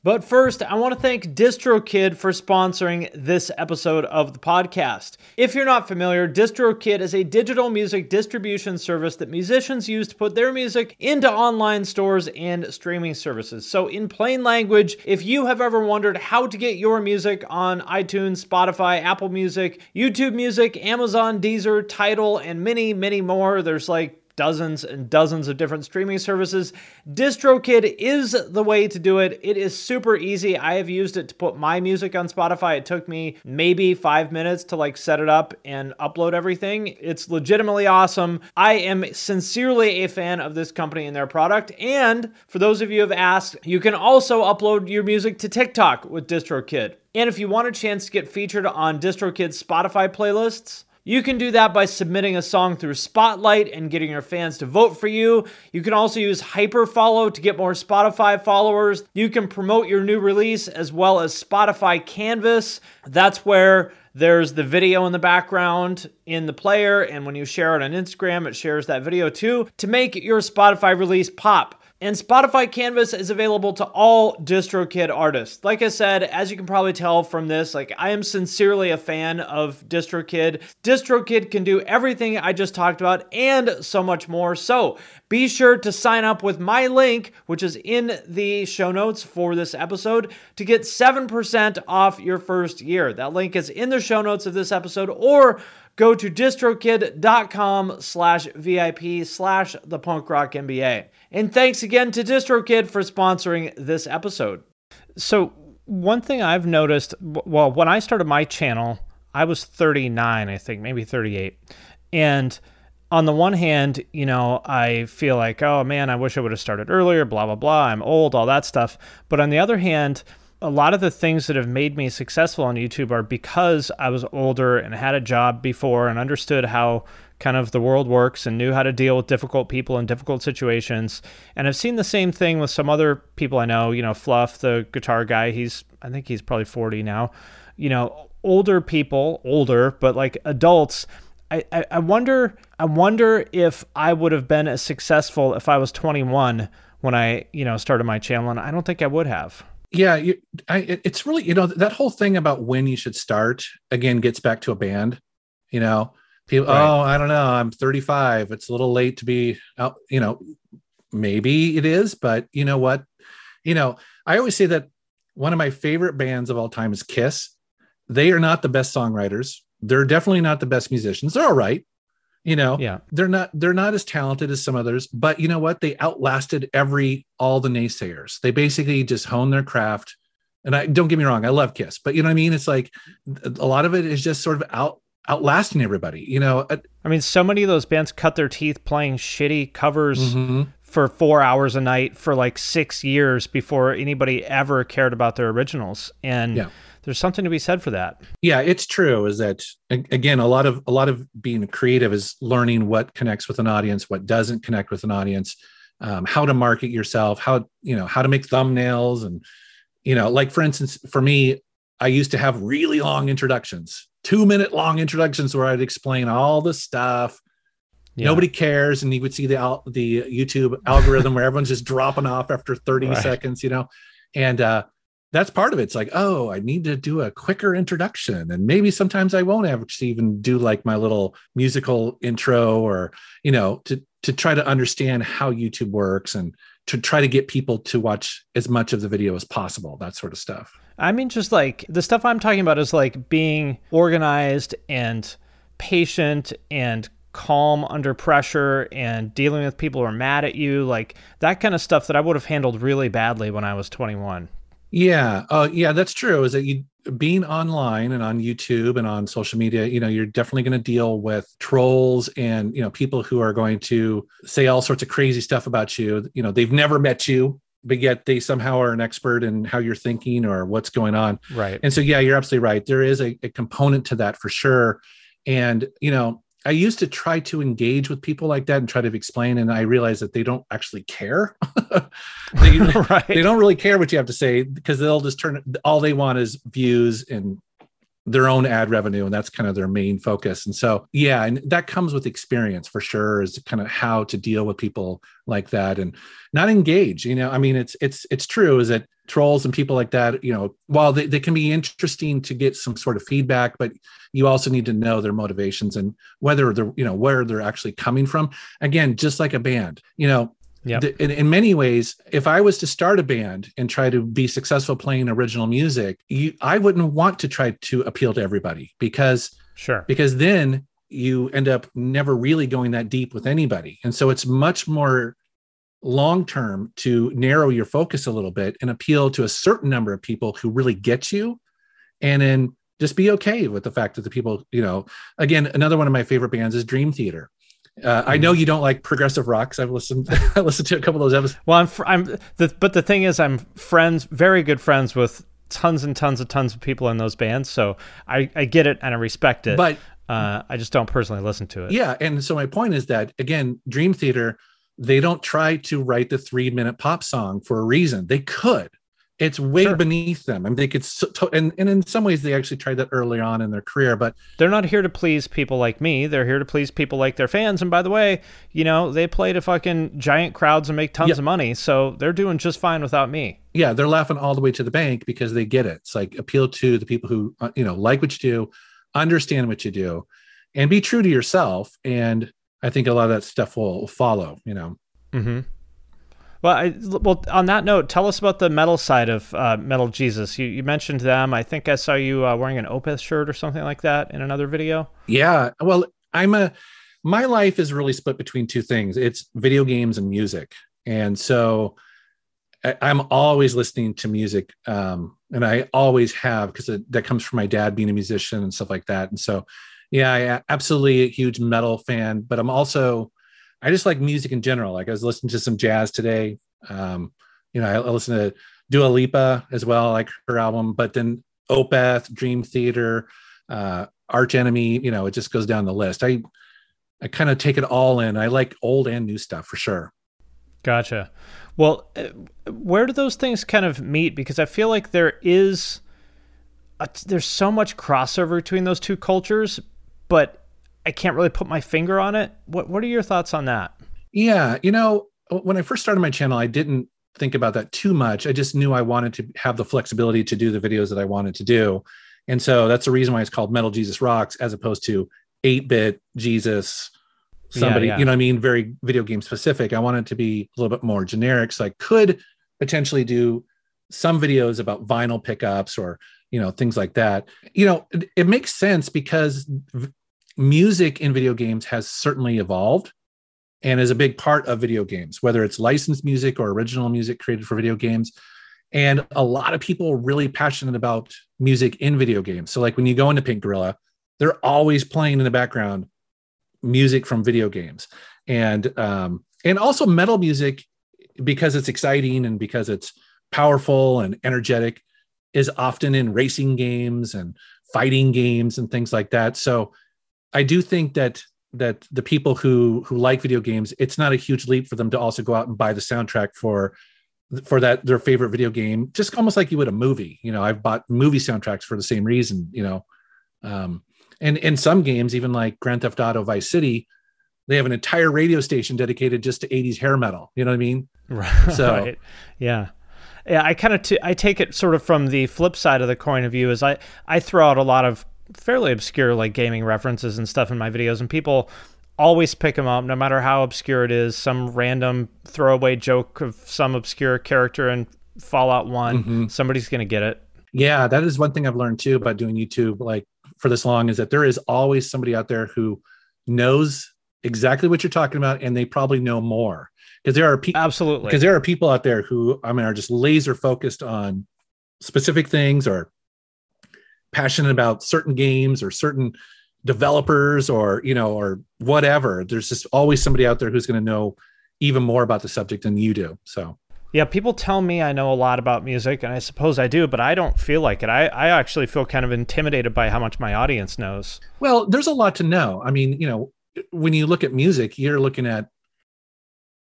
But first, I want to thank DistroKid for sponsoring this episode of the podcast. If you're not familiar, DistroKid is a digital music distribution service that musicians use to put their music into online stores and streaming services. So in plain language, if you have ever wondered how to get your music on iTunes, Spotify, Apple Music, YouTube Music, Amazon, Deezer, Tidal, and many, many more, there's like dozens and dozens of different streaming services. DistroKid is the way to do it. It is super easy. I have used it to put my music on Spotify. It took me maybe five minutes to like set it up and upload everything. It's legitimately awesome. I am sincerely a fan of this company and their product. And for those of you who have asked, you can also upload your music to TikTok with DistroKid. And if you want a chance to get featured on DistroKid's Spotify playlists, you can do that by submitting a song through Spotlight and getting your fans to vote for you. You can also use Hyperfollow to get more Spotify followers. You can promote your new release as well as Spotify Canvas. That's where there's the video in the background in the player, and when you share it on Instagram, it shares that video too to make your Spotify release pop. And Spotify Canvas is available to all DistroKid artists. Like I said, as you can probably tell from this, like I am sincerely a fan of DistroKid. DistroKid can do everything I just talked about and so much more. So be sure to sign up with my link, which is in the show notes for this episode, to get seven percent off your first year. That link is in the show notes of this episode, or go to distrokid.com slash VIP slash the punk rock MBA. And thanks again to DistroKid for sponsoring this episode. So one thing I've noticed, well, when I started my channel, I was thirty-nine, I think, maybe thirty-eight. And on the one hand, you know, I feel like, oh man, I wish I would have started earlier, blah, blah, blah. I'm old, all that stuff. But on the other hand, a lot of the things that have made me successful on YouTube are because I was older and had a job before and understood how kind of the world works and knew how to deal with difficult people in difficult situations. And I've seen the same thing with some other people I know, you know, Fluff, the guitar guy, he's, I think he's probably forty now, you know, older people, older, but like adults. I, I, I wonder, I wonder if I would have been as successful if I was twenty-one when I, you know, started my channel, and I don't think I would have.
Yeah, you, I, it's really, you know, that whole thing about when you should start, again, gets back to a band, you know, people, right. oh, I don't know, I'm thirty-five. It's a little late to be out, you know, maybe it is, but you know what, you know, I always say that one of my favorite bands of all time is Kiss. They are not the best songwriters. They're definitely not the best musicians. They're all right. You know,
yeah.
they're not, they're not as talented as some others, but you know what? They outlasted every, all the naysayers. They basically just honed their craft. And I don't get me wrong, I love Kiss, but you know what I mean? It's like a lot of it is just sort of out, outlasting everybody, you know?
I mean, so many of those bands cut their teeth playing shitty covers mm-hmm. for four hours a night for like six years before anybody ever cared about their originals. And yeah. There's something to be said for that.
Yeah, it's true. Is that again, a lot of a lot of being creative is learning what connects with an audience, what doesn't connect with an audience, um, how to market yourself, how you know how to make thumbnails, and you know, like for instance, for me, I used to have really long introductions, two minute long introductions where I'd explain all the stuff. Yeah. Nobody cares, and you would see the al- the YouTube algorithm where everyone's just dropping off after thirty right. seconds, you know, and. uh That's part of it. It's like, oh, I need to do a quicker introduction. And maybe sometimes I won't actually even do like my little musical intro or, you know, to, to try to understand how YouTube works and to try to get people to watch as much of the video as possible, that sort of stuff.
I mean, just like the stuff I'm talking about is like being organized and patient and calm under pressure and dealing with people who are mad at you, like that kind of stuff that I would have handled really badly when I was twenty-one.
Yeah. Uh, yeah, that's true. Is that you being online and on YouTube and on social media, you know, you're definitely going to deal with trolls and, you know, people who are going to say all sorts of crazy stuff about you. You know, they've never met you, but yet they somehow are an expert in how you're thinking or what's going on.
Right.
And so, yeah, you're absolutely right. There is a, a component to that for sure. And, you know, I used to try to engage with people like that and try to explain, and I realized that they don't actually care. they,
right.
they don't really care what you have to say because they'll just turn, all they want is views and their own ad revenue, and that's kind of their main focus. And so, yeah, and that comes with experience for sure, is kind of how to deal with people like that and not engage. You know, I mean, it's it's it's true is that trolls and people like that, you know, while they, they can be interesting to get some sort of feedback, but you also need to know their motivations and whether they're, you know, where they're actually coming from. Again, just like a band, you know,
Yep.
th- in, in many ways, if I was to start a band and try to be successful playing original music, you, I wouldn't want to try to appeal to everybody because,
sure,
because then you end up never really going that deep with anybody. And so it's much more long-term to narrow your focus a little bit and appeal to a certain number of people who really get you. And then just be okay with the fact that the people, you know, again, another one of my favorite bands is Dream Theater. Uh, I know you don't like progressive rock, 'cause I've listened. I listened to a couple of those episodes.
Well, I'm, fr- I'm, the, but the thing is, I'm friends, very good friends with tons and tons and tons of people in those bands. So I, I get it and I respect it.
But
uh, I just don't personally listen to it.
Yeah, and so my point is that again, Dream Theater, they don't try to write the three-minute pop song for a reason. They could. It's way
Sure.
beneath them. I mean, they could, so, and and in some ways, they actually tried that early on in their career. But
they're not here to please people like me. They're here to please people like their fans. And by the way, you know, they play to fucking giant crowds and make tons
Yep.
of money. So they're doing just fine without me.
yeah, they're laughing all the way to the bank because they get it. It's like appeal to the people who, uh, you know, like what you do, understand what you do, and be true to yourself. And I think a lot of that stuff will follow, you know.
Mm-hmm. Well, I, well, on that note, tell us about the metal side of uh, Metal Jesus. You, you mentioned them. I think I saw you uh, wearing an Opeth shirt or something like that in another video.
Yeah. Well, I'm a, my life is really split between two things. It's video games and music. And so I, I'm always listening to music. Um, and I always have, because that comes from my dad being a musician and stuff like that. And so, yeah, I absolutely a huge metal fan, but I'm also, I just like music in general. Like I was listening to some jazz today. Um, you know, I, I listen to Dua Lipa as well, I like her album, but then Opeth, Dream Theater, uh, Arch Enemy, you know, it just goes down the list. I, I kind of take it all in. I like old and new stuff for sure.
Gotcha. Well, where do those things kind of meet? Because I feel like there is, a, there's so much crossover between those two cultures, but I can't really put my finger on it. What What are your thoughts on that?
Yeah, you know, when I first started my channel, I didn't think about that too much. I just knew I wanted to have the flexibility to do the videos that I wanted to do. And so that's the reason why it's called Metal Jesus Rocks, as opposed to eight-bit Jesus, somebody,
Yeah, yeah.
you know what I mean? Very video game specific. I wanted to be a little bit more generic. So I could potentially do some videos about vinyl pickups or, you know, things like that. You know, it, it makes sense because v- music in video games has certainly evolved and is a big part of video games, whether it's licensed music or original music created for video games. And a lot of people are really passionate about music in video games. So like when you go into Pink Gorilla, they're always playing in the background music from video games. And um, and also metal music, because it's exciting and because it's powerful and energetic, is often in racing games and fighting games and things like that. So I do think that that the people who who like video games, it's not a huge leap for them to also go out and buy the soundtrack for for that their favorite video game, just almost like you would a movie. You know, I've bought movie soundtracks for the same reason, you know. Um, and in some games, even like Grand Theft Auto Vice City, they have an entire radio station dedicated just to eighties hair metal. You know what I mean?
Right.
So
right. Yeah. Yeah, I kind of t- I take it sort of from the flip side of the coin of view, is I, I throw out a lot of fairly obscure like gaming references and stuff in my videos, and people always pick them up no matter how obscure it is. Some random throwaway joke of some obscure character in Fallout one,
mm-hmm.
somebody's going to get it.
Yeah, that is one thing I've learned too about doing YouTube like for this long, is that there is always somebody out there who knows exactly what you're talking about, and they probably know more. Because there are people
absolutely
because there are people out there who, I mean, are just laser focused on specific things, or passionate about certain games or certain developers, or, you know, or whatever. There's just always somebody out there who's going to know even more about the subject than you do. So
yeah, people tell me I know a lot about music, and I suppose I do, but I don't feel like it. I, I actually feel kind of intimidated by how much my audience knows.
Well, there's a lot to know. I mean, you know, when you look at music, you're looking at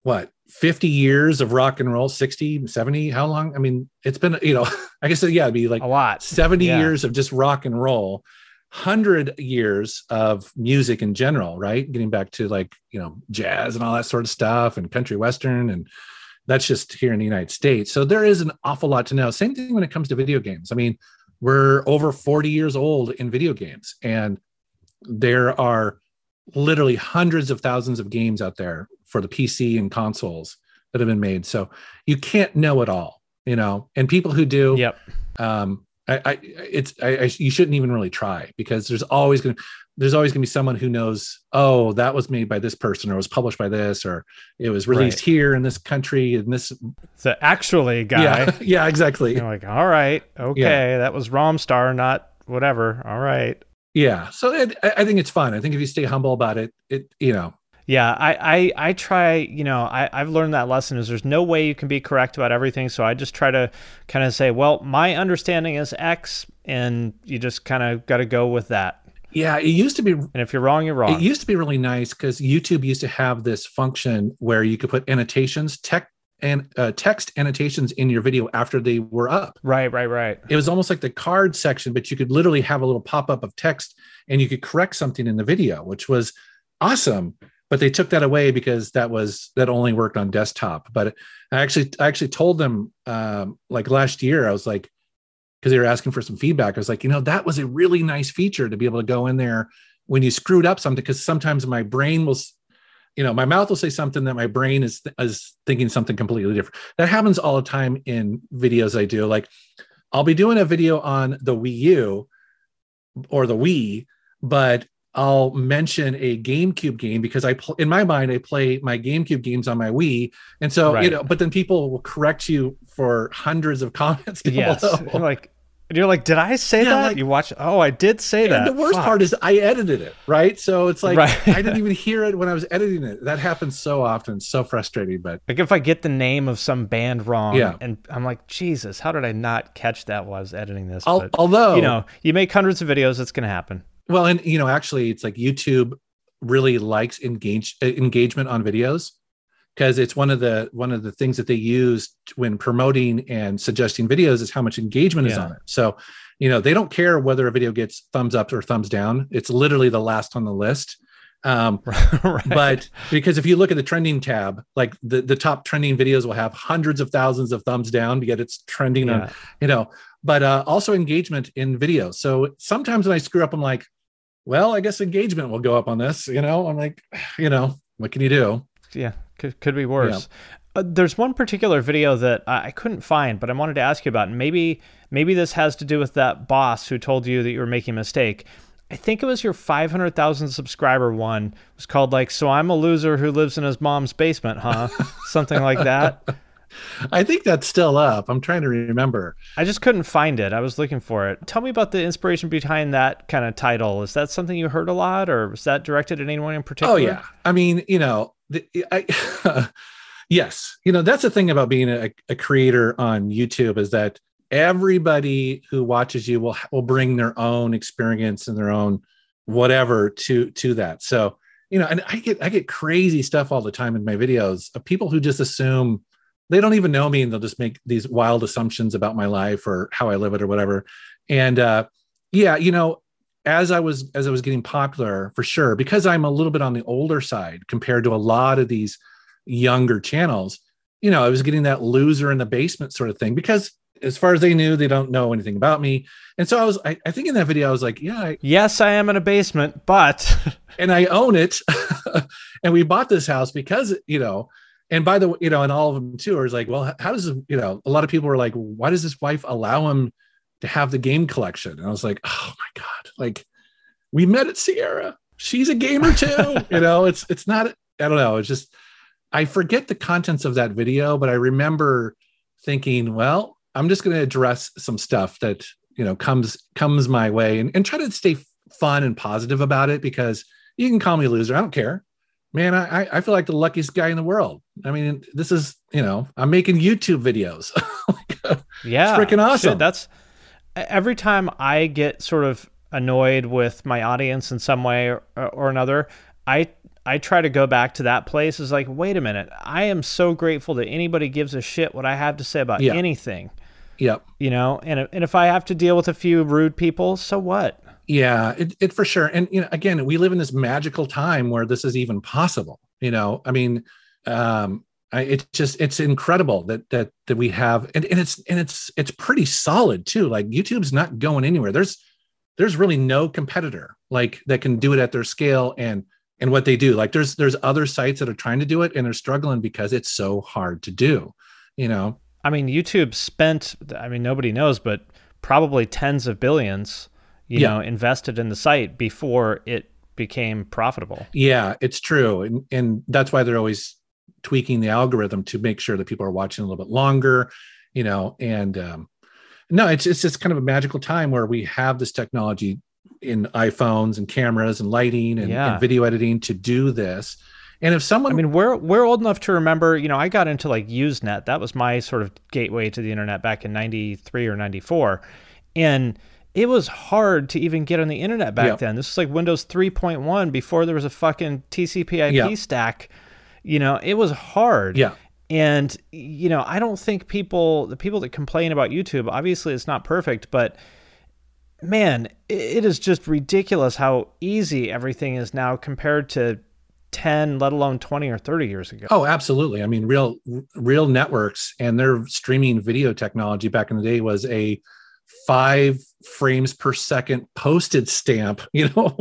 what, fifty years of rock and roll, sixty, seventy, how long? I mean, it's been, you know, I guess, yeah, it'd be like
a lot,
seventy
yeah.
years of just rock and roll, one hundred years of music in general, right? Getting back to like, you know, jazz and all that sort of stuff and country western. And that's just here in the United States. So there is an awful lot to know. Same thing when it comes to video games. I mean, we're over forty years old in video games, and there are literally hundreds of thousands of games out there for the P C and consoles that have been made. So you can't know it all, you know, and people who do,
yep.
um, I, I it's, I, I, you shouldn't even really try, because there's always going to, there's always going to be someone who knows, oh, that was made by this person, or was published by this, or it was released
right.
here in this country, in this.
The actually guy.
Yeah, yeah, exactly.
You're like, all right, okay, yeah. that was Romstar, not whatever. All right.
Yeah. So it, I think it's fun. I think if you stay humble about it, it, you know.
Yeah, I, I, I try, you know, I, I've learned that lesson is there's no way you can be correct about everything. So I just try to kind of say, well, my understanding is X, and you just kind of got to go with that.
Yeah, it used to be.
And if you're wrong, you're wrong.
It used to be really nice because YouTube used to have this function where you could put annotations, tech and uh, text annotations in your video after they were up.
Right, right, right.
It was almost like the card section, but you could literally have a little pop-up of text and you could correct something in the video, which was awesome. But they took that away because that was that only worked on desktop. But I actually I actually told them um, like last year, I was like, because they were asking for some feedback. I was like, you know, that was a really nice feature to be able to go in there when you screwed up something, because sometimes my brain will, you know, my mouth will say something that my brain is, is thinking something completely different. That happens all the time in videos I do. Like I'll be doing a video on the Wii U or the Wii, but I'll mention a GameCube game because I, pl- in my mind, I play my GameCube games on my Wii. And so, right. you know, but then people will correct you for hundreds of comments.
Yes. You're like, you're like, did I say yeah, that? Like, you watch, oh, I did say that.
And the worst
Fuck.
part is I edited it, right? So it's like,
right.
I didn't even hear it when I was editing it. That happens so often. So frustrating, but.
Like if I get the name of some band wrong
yeah.
and I'm like, Jesus, how did I not catch that while I was editing this?
Al-
but,
although.
You know, you make hundreds of videos, it's going to happen.
Well, and, you know, actually it's like YouTube really likes engage engagement on videos, because it's one of the one of the things that they use when promoting and suggesting videos is how much engagement yeah. is on it. So, you know, they don't care whether a video gets thumbs up or thumbs down. It's literally the last on the list. Um, right. But because if you look at the trending tab, like the, the top trending videos will have hundreds of thousands of thumbs down to get it's trending yeah. on, you know, but uh, also engagement in videos. So sometimes when I screw up, I'm like, well, I guess engagement will go up on this, you know, I'm like, you know, what can you do?
Yeah. Could, could be worse. Yeah. Uh, there's one particular video that I, I couldn't find, but I wanted to ask you about. And maybe, maybe this has to do with that boss who told you that you were making a mistake. I think it was your five hundred thousand subscriber one. It was called like, so I'm a loser who lives in his mom's basement, huh? Something like that.
I think that's still up. I'm trying to remember.
I just couldn't find it. I was looking for it. Tell me about the inspiration behind that kind of title. Is that something you heard a lot, or was that directed at anyone in particular?
Oh, yeah. I mean, you know, the, I, yes. You know, that's the thing about being a, a creator on YouTube is that everybody who watches you will will bring their own experience and their own whatever to to that. So, you know, and I get I get crazy stuff all the time in my videos of people who just assume they don't even know me and they'll just make these wild assumptions about my life or how I live it or whatever. And uh, yeah, you know, as I was as I was getting popular, for sure, because I'm a little bit on the older side compared to a lot of these younger channels, you know, I was getting that loser in the basement sort of thing because as far as they knew, they don't know anything about me. And so I was, I, I think in that video, I was like, yeah. I,
yes, I am in a basement, but.
And I own it. And we bought this house because, you know, and by the way, you know, and all of them too, are like, well, how does, you know, a lot of people were like, why does his wife allow him to have the game collection? And I was like, oh my God, like we met at Sierra. She's a gamer too. You know, it's, it's not, I don't know. It's just, I forget the contents of that video, but I remember thinking, well, I'm just going to address some stuff that, you know, comes, comes my way and, and try to stay fun and positive about it, because you can call me a loser. I don't care, man. I, I feel like the luckiest guy in the world. I mean, this is, you know, I'm making YouTube videos. like,
yeah.
It's freaking awesome.
Shit, that's every time I get sort of annoyed with my audience in some way or, or another, I I try to go back to that place. Is like, wait a minute, I am so grateful that anybody gives a shit what I have to say about
yeah.
anything.
Yep.
You know, and and if I have to deal with a few rude people, so what?
Yeah, it, it for sure. And, you know, again, we live in this magical time where this is even possible. You know, I mean, um, I, it's just, it's incredible that, that, that we have, and, and it's, and it's, it's pretty solid too. Like YouTube's not going anywhere. There's, there's really no competitor like that can do it at their scale and, and what they do. Like there's, there's other sites that are trying to do it and they're struggling because it's so hard to do, you know?
I mean, YouTube spent, I mean, nobody knows, but probably tens of billions, you yeah. know, invested in the site before it became profitable.
Yeah, it's true. And, and that's why they're always tweaking the algorithm to make sure that people are watching a little bit longer, you know, and um, no, it's, it's just kind of a magical time where we have this technology in iPhones and cameras and lighting and, yeah. and video editing to do this. And if someone,
I mean, we're, we're old enough to remember, you know, I got into like Usenet. That was my sort of gateway to the internet back in ninety-three or ninety-four. And it was hard to even get on the internet back yep. then. This was like Windows three point one before there was a fucking T C P I P yep. stack. You know, it was hard.
Yeah.
And, you know, I don't think people, the people that complain about YouTube, obviously it's not perfect, but man, it is just ridiculous how easy everything is now compared to ten, let alone twenty or thirty years ago.
Oh, absolutely. I mean, real, real networks and their streaming video technology back in the day was a five frames per second postage stamp, you know.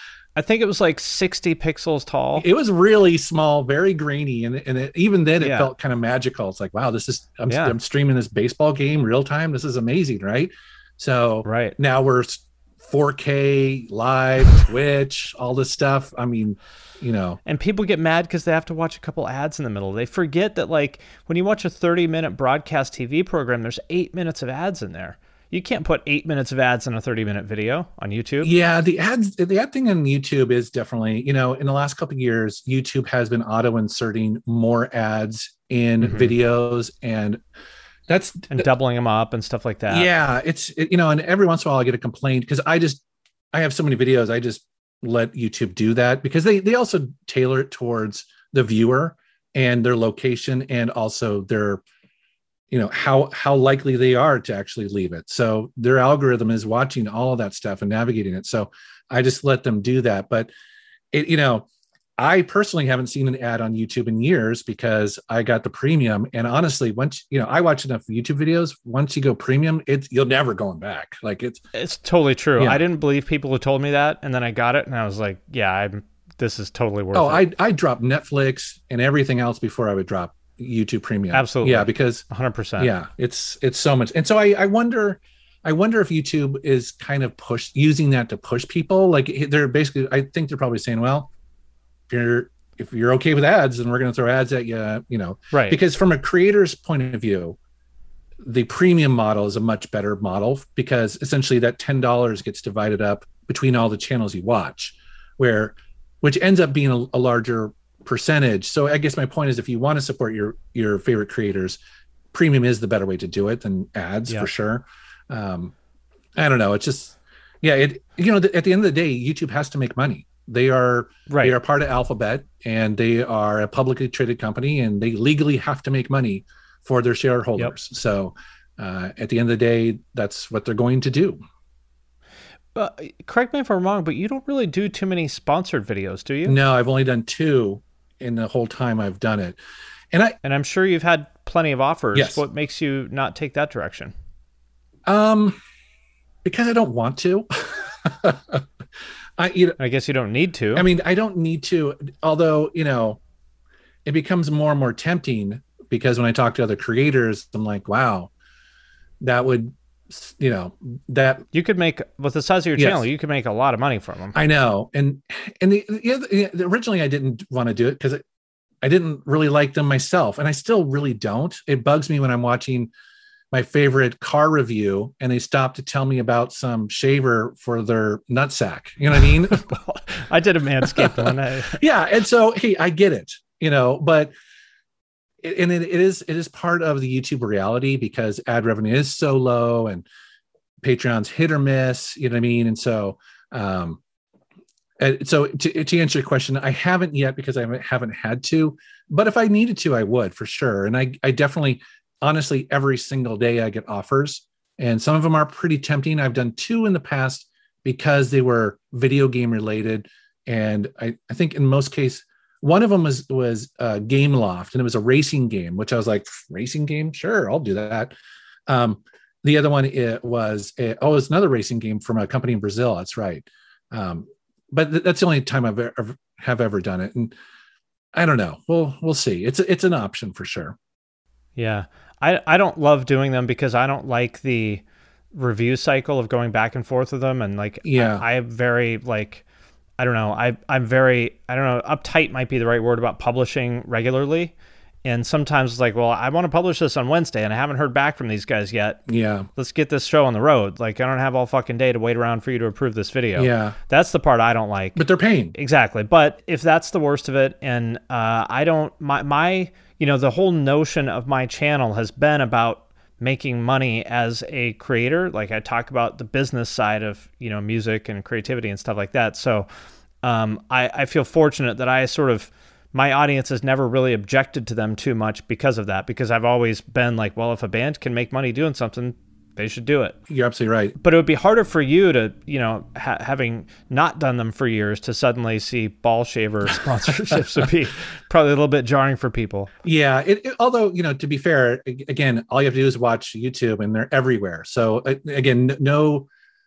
I think it was like sixty pixels tall.
It was really small, very grainy. And, and it, even then it yeah. felt kind of magical. It's like, wow, this is, I'm, yeah. I'm streaming this baseball game real time. This is amazing. Right. So
right
now we're four K live, Twitch, all this stuff. I mean, you know,
and people get mad because they have to watch a couple ads in the middle. They forget that like when you watch a thirty minute broadcast T V program, there's eight minutes of ads in there. You can't put eight minutes of ads in a thirty minute video on YouTube.
Yeah, the ads, the ad thing on YouTube is definitely, you know, in the last couple of years, YouTube has been auto inserting more ads in mm-hmm. videos, and that's
and doubling them up and stuff like that.
Yeah, it's it, you know, and every once in a while I get a complaint because I just I have so many videos. I just let YouTube do that because they they also tailor it towards the viewer and their location and also their, you know, how how likely they are to actually leave it. So their algorithm is watching all of that stuff and navigating it. So I just let them do that. But it, you know, I personally haven't seen an ad on YouTube in years because I got the premium. And honestly, once, you know, I watch enough YouTube videos, once you go premium, it's, you'll never going back. Like it's,
it's totally true.
Yeah.
I didn't believe people who told me that. And then I got it and I was like, yeah, I'm, this is totally worth
oh,
it.
I, I dropped Netflix and everything else before I would drop YouTube premium.
Absolutely.
Yeah. Because
one hundred percent.
Yeah, it's, it's so much. And so I, I wonder, I wonder if YouTube is kind of push using that to push people. Like they're basically, I think they're probably saying, well, if you're, if you're okay with ads, then we're going to throw ads at you, you know,
right.
Because from a creator's point of view, the premium model is a much better model because essentially that ten dollars gets divided up between all the channels you watch, where, which ends up being a, a larger percentage. So I guess my point is if you want to support your, your favorite creators, premium is the better way to do it than ads yeah. for sure. Um, I don't know. It's just, yeah, it, you know, th- at the end of the day, YouTube has to make money. They are right. They are part of Alphabet, and they are a publicly traded company, and they legally have to make money for their shareholders. Yep. So, uh, at the end of the day, that's what they're going to do.
Uh, correct me if I'm wrong, but you don't really do too many sponsored videos, do you?
No, I've only done two in the whole time I've done it, and I
and I'm sure you've had plenty of offers.
Yes.
What makes you not take that direction?
Um, because I don't want to. I, you know,
I guess you don't need to.
I mean, I don't need to, although, you know, it becomes more and more tempting because when I talk to other creators, I'm like, wow, that would, you know, that
you could make with the size of your
yes.
channel, you could make a lot of money from them.
I know. And, and the, the, the originally I didn't want to do it because I didn't really like them myself. And I still really don't. It bugs me when I'm watching my favorite car review and they stop to tell me about some shaver for their nutsack. You know what I mean?
Well, I did a Manscaped one. I...
Yeah. And so, hey, I get it, you know, but, and it, it is, it is part of the YouTube reality because ad revenue is so low and Patreon's hit or miss, you know what I mean? And so, um, Uh, so to, to answer your question, I haven't yet because I haven't had to, but if I needed to, I would for sure. And I, I definitely, honestly, every single day I get offers, and some of them are pretty tempting. I've done two in the past because they were video game related. And I, I think in most cases, one of them was, was uh, Game Loft, and it was a racing game, which I was like, racing game? Sure, I'll do that. Um, the other one it was, a, oh, it's another racing game from a company in Brazil. That's right. Um, but th- that's the only time I've ever, have ever done it. And I don't know. We'll, we'll see. It's it's an option for sure.
Yeah. I, I don't love doing them because I don't like the review cycle of going back and forth with them. And like,
yeah,
I, I very like, I don't know. I, I'm very, I don't know, uptight might be the right word about publishing regularly. And sometimes it's like, well, I want to publish this on Wednesday and I haven't heard back from these guys yet.
Yeah.
Let's get this show on the road. Like, I don't have all fucking day to wait around for you to approve this video.
Yeah.
That's the part I don't like.
But they're paying.
Exactly. But if that's the worst of it, and uh, I don't, my, my, you know, the whole notion of my channel has been about making money as a creator. Like, I talk about the business side of, you know, music and creativity and stuff like that. So um, I, I feel fortunate that I sort of, my audience has never really objected to them too much because of that, because I've always been like, well, if a band can make money doing something, they should do it.
You're absolutely right.
But it would be harder for you to, you know, ha- having not done them for years, to suddenly see Ball Shaver sponsorships would be probably a little bit jarring for people.
Yeah. It, it, although, you know, to be fair, again, all you have to do is watch YouTube and they're everywhere. So again, no,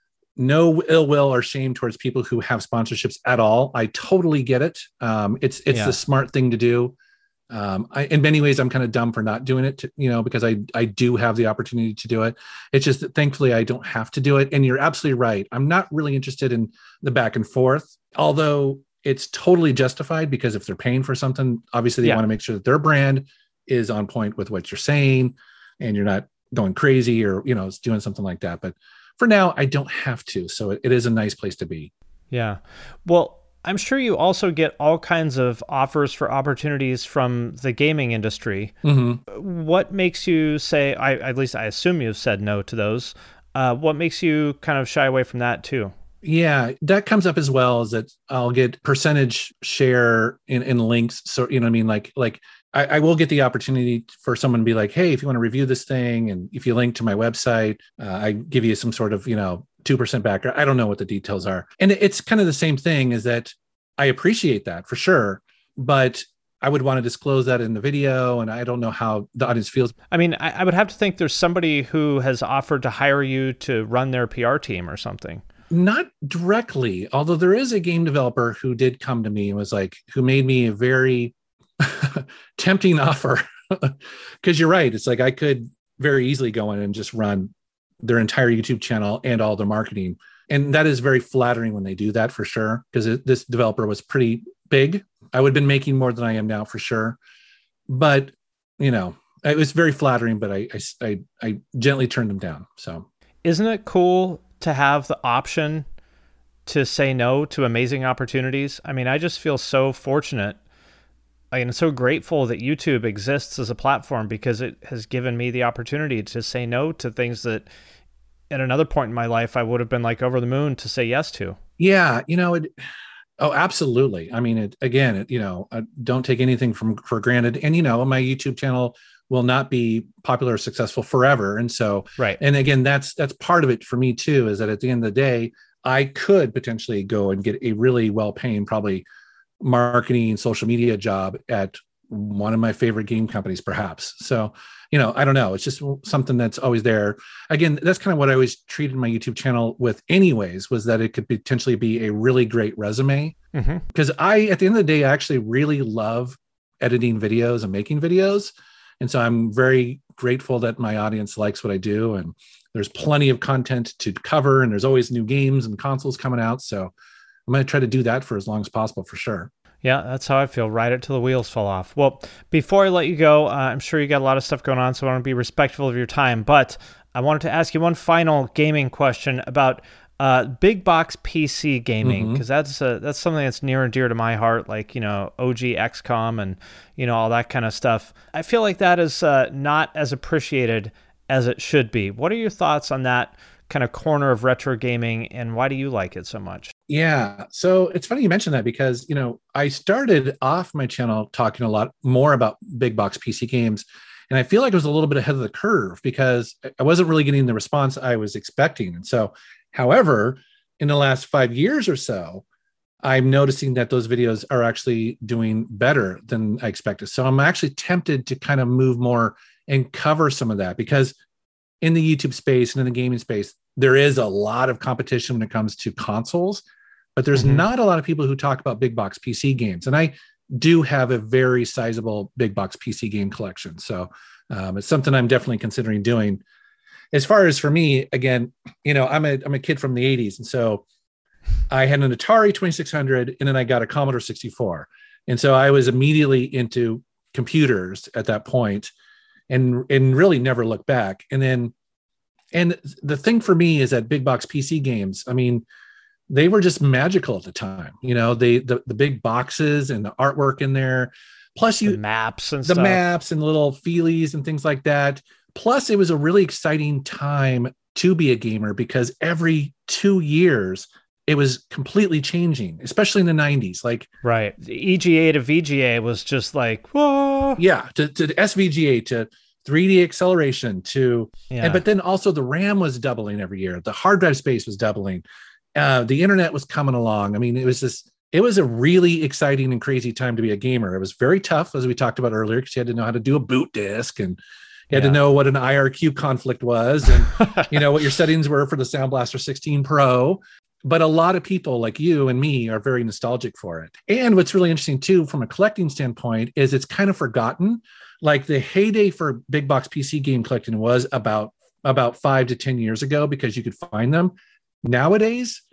no ill will or shame towards people who have sponsorships at all. I totally get it. Um, it's, it's yeah. the smart thing to do. Um, I, in many ways, I'm kind of dumb for not doing it, to, you know, because I, I do have the opportunity to do it. It's just that thankfully I don't have to do it. And you're absolutely right. I'm not really interested in the back and forth, although it's totally justified, because if they're paying for something, obviously they yeah. want to make sure that their brand is on point with what you're saying and you're not going crazy or, you know, doing something like that. But for now, I don't have to. So it, it is a nice place to be.
Yeah. Well, I'm sure you also get all kinds of offers for opportunities from the gaming industry.
Mm-hmm.
What makes you say, I, at least I assume you've said no to those. Uh, what makes you kind of shy away from that too?
Yeah, that comes up as well, is that I'll get percentage share in, in links. So, you know what I mean? Like, like I, I will get the opportunity for someone to be like, hey, if you want to review this thing, and if you link to my website, uh, I give you some sort of, you know, two percent back. I don't know what the details are. And it's kind of the same thing, is that I appreciate that for sure, but I would want to disclose that in the video, and I don't know how the audience feels.
I mean, I, I would have to think there's somebody who has offered to hire you to run their P R team or something.
Not directly, although there is a game developer who did come to me and was like, who made me a very tempting offer. Because you're right. It's like I could very easily go in and just run their entire YouTube channel and all their marketing. And that is very flattering when they do that, for sure. Because this developer was pretty big. I would have been making more than I am now, for sure. But, you know, it was very flattering, but I, I, I, I gently turned them down. So
isn't it cool to have the option to say no to amazing opportunities? I mean, I just feel so fortunate and so grateful that YouTube exists as a platform, because it has given me the opportunity to say no to things that at another point in my life I would have been like over the moon to say yes to.
Yeah, you know, it, oh, absolutely. I mean, it, again, it, you know, uh, don't take anything from for granted. And, you know, my YouTube channel will not be popular or successful forever. And so,
right.
And again, that's, that's part of it for me too, is that at the end of the day, I could potentially go and get a really well-paying, probably marketing, social media job at one of my favorite game companies, perhaps. So, you know, I don't know. It's just something that's always there. Again, that's kind of what I always treated my YouTube channel with anyways, was that it could potentially be a really great resume.
Mm-hmm.
Because I, at the end of the day, I actually really love editing videos and making videos. And so I'm very grateful that my audience likes what I do. And there's plenty of content to cover, and there's always new games and consoles coming out. So I'm going to try to do that for as long as possible, for sure.
Yeah, that's how I feel. Ride it till the wheels fall off. Well, before I let you go, uh, I'm sure you got a lot of stuff going on, so I want to be respectful of your time. But I wanted to ask you one final gaming question about uh, big box P C gaming, because mm-hmm. that's uh, that's something that's near and dear to my heart, like, you know, O G X COM and, you know, all that kind of stuff. I feel like that is uh, not as appreciated as it should be. What are your thoughts on that kind of corner of retro gaming, and why do you like it so much?
Yeah. So it's funny you mentioned that because, you know, I started off my channel talking a lot more about big box P C games. And I feel like I was a little bit ahead of the curve because I wasn't really getting the response I was expecting. And so, however, in the last five years or so, I'm noticing that those videos are actually doing better than I expected. So I'm actually tempted to kind of move more and cover some of that because in the YouTube space and in the gaming space, there is a lot of competition when it comes to consoles, but there's mm-hmm. not a lot of people who talk about big box P C games. And I do have a very sizable big box P C game collection. So um, it's something I'm definitely considering doing. As far as for me, again, you know, I'm a, I'm a kid from the eighties. And so I had an Atari twenty-six hundred and then I got a Commodore sixty-four. And so I was immediately into computers at that point and, and really never looked back. And then, and the thing for me is that big box P C games, I mean, they were just magical at the time. You know, they, the, the big boxes and the artwork in there, plus you
the maps and
the
stuff.
maps and little feelies and things like that. Plus it was a really exciting time to be a gamer because every two years it was completely changing, especially in the nineties. Like,
right. The E G A to V G A was just like, whoa.
Yeah. To, to S V G A to three D acceleration to,
yeah.
and, but then also the RAM was doubling every year. The hard drive space was doubling. Uh, the internet was coming along. I mean, it was just, it was a really exciting and crazy time to be a gamer. It was very tough, as we talked about earlier, because you had to know how to do a boot disk and you had yeah. to know what an I R Q conflict was and, you know, what your settings were for the Sound Blaster sixteen Pro. But a lot of people like you and me are very nostalgic for it. And what's really interesting too, from a collecting standpoint, is it's kind of forgotten. Like the heyday for big box P C game collecting was about, about five to ten years ago because you could find them. Nowadays,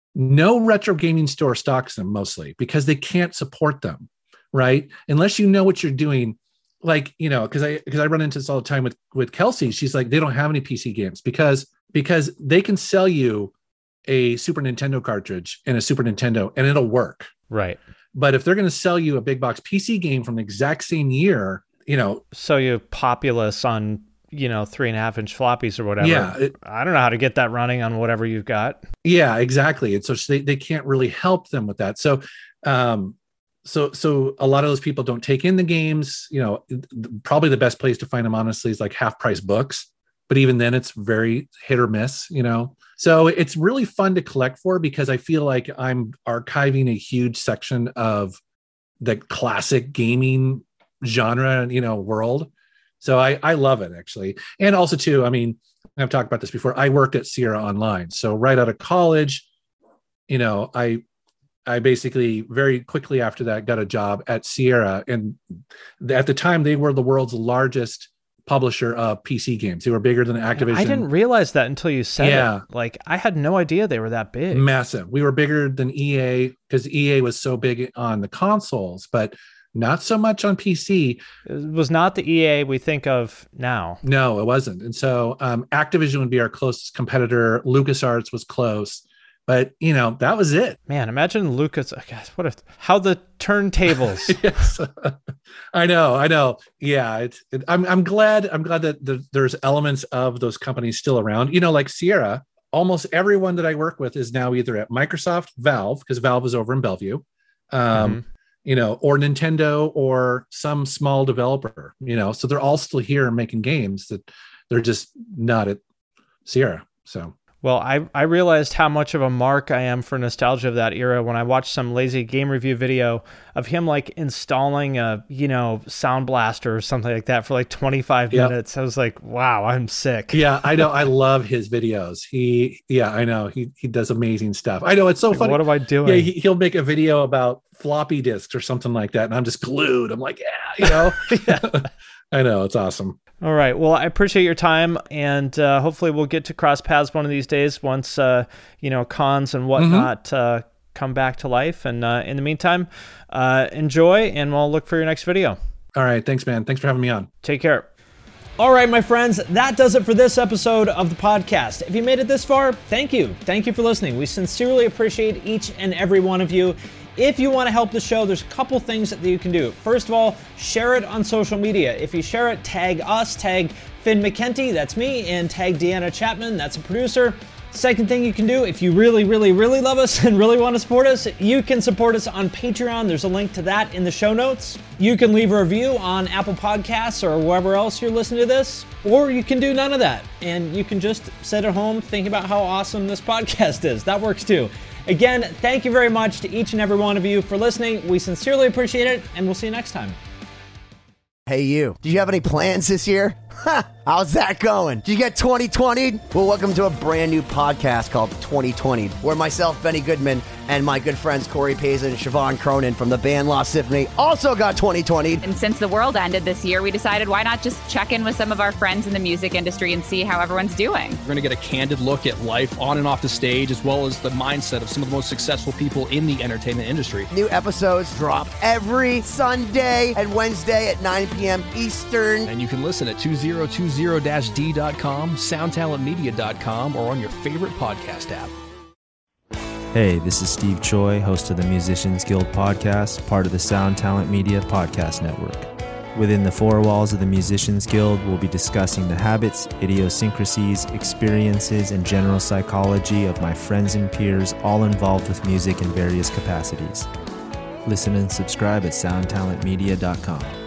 no retro gaming store stocks them mostly because they can't support them, right? Unless you know what you're doing. Like, you know, because I because I run into this all the time with with Kelsey. She's like, they don't have any P C games because because they can sell you a Super Nintendo cartridge and a Super Nintendo and it'll work.
Right.
But if they're going to sell you a big box P C game from the exact same year, you know,
so you Populous on, you know, three and a half inch floppies or whatever.
Yeah. It,
I don't know how to get that running on whatever you've got.
Yeah, exactly. And so they, they can't really help them with that. So, um, so, so a lot of those people don't take in the games, you know, probably the best place to find them, honestly, is like half price books. But even then it's very hit or miss, you know? So it's really fun to collect for because I feel like I'm archiving a huge section of the classic gaming genre, you know, world. So I, I love it actually. And also too, I mean, I've talked about this before. I worked at Sierra Online. So right out of college, you know, I, I basically very quickly after that got a job at Sierra. And at the time they were the world's largest publisher of P C games. They were bigger than Activision.
I didn't realize that until you said
yeah.
it. Like I had no idea they were that big.
Massive. We were bigger than E A because E A was so big on the consoles, but not so much on P C.
It was not the E A we think of now.
No, it wasn't. And so um, Activision would be our closest competitor. LucasArts was close. But, you know, that was it.
Man, imagine Lucas. Oh God, what a, how the turntables.
Yes. I know. I know. Yeah. It's, it, I'm, I'm glad. I'm glad that the, there's elements of those companies still around. You know, like Sierra, almost everyone that I work with is now either at Microsoft, Valve, because Valve is over in Bellevue, um, mm-hmm. you know, or Nintendo or some small developer, you know, so they're all still here making games that they're just not at Sierra. So.
Well, I, I realized how much of a mark I am for nostalgia of that era when I watched some lazy game review video of him like installing a, you know, Sound Blaster or something like that for like twenty-five yep. minutes. I was like, wow, I'm sick.
Yeah, I know. I love his videos. He, yeah, I know. He he does amazing stuff. I know. It's so
like,
funny.
What am I doing?
Yeah, he, he'll make a video about floppy disks or something like that. And I'm just glued. I'm like, yeah, you know, yeah. I know. It's awesome.
All right. Well, I appreciate your time, and uh, hopefully we'll get to cross paths one of these days once, uh, you know, cons and whatnot mm-hmm. uh, come back to life. And uh, in the meantime, uh, enjoy, and we'll look for your next video.
All right. Thanks, man. Thanks for having me on.
Take care. All right, my friends, that does it for this episode of the podcast. If you made it this far, thank you. Thank you for listening. We sincerely appreciate each and every one of you. If you want to help the show, there's a couple things that you can do. First of all, share it on social media. If you share it, tag us, tag Finn McKenty, that's me, and tag Deanna Chapman, that's a producer. Second thing you can do, if you really, really, really love us and really want to support us, you can support us on Patreon. There's a link to that in the show notes. You can leave a review on Apple Podcasts or wherever else you're listening to this, or you can do none of that, and you can just sit at home thinking about how awesome this podcast is. That works too. Again, thank you very much to each and every one of you for listening. We sincerely appreciate it, and we'll see you next time.
Hey, you. Do you have any plans this year? Ha! How's that going? Did you get twenty twenty? Well, welcome to a brand new podcast called twenty twenty, where myself, Benny Goodman, and my good friends Corey Payson and Siobhan Cronin from the band Lost Symphony also got twenty twenty.
And since the world ended this year, we decided why not just check in with some of our friends in the music industry and see how everyone's doing.
We're going to get a candid look at life on and off the stage, as well as the mindset of some of the most successful people in the entertainment industry.
New episodes drop every Sunday and Wednesday at nine p.m. Eastern.
And you can listen at two thousand twenty D dot com, sound talent media dot com, or on your favorite podcast app.
Hey, this is Steve Choi, host of the Musicians Guild podcast, part of the Sound Talent Media Podcast Network. Within the four walls of the Musicians Guild, we'll be discussing the habits, idiosyncrasies, experiences, and general psychology of my friends and peers, all involved with music in various capacities. Listen and subscribe at sound talent media dot com.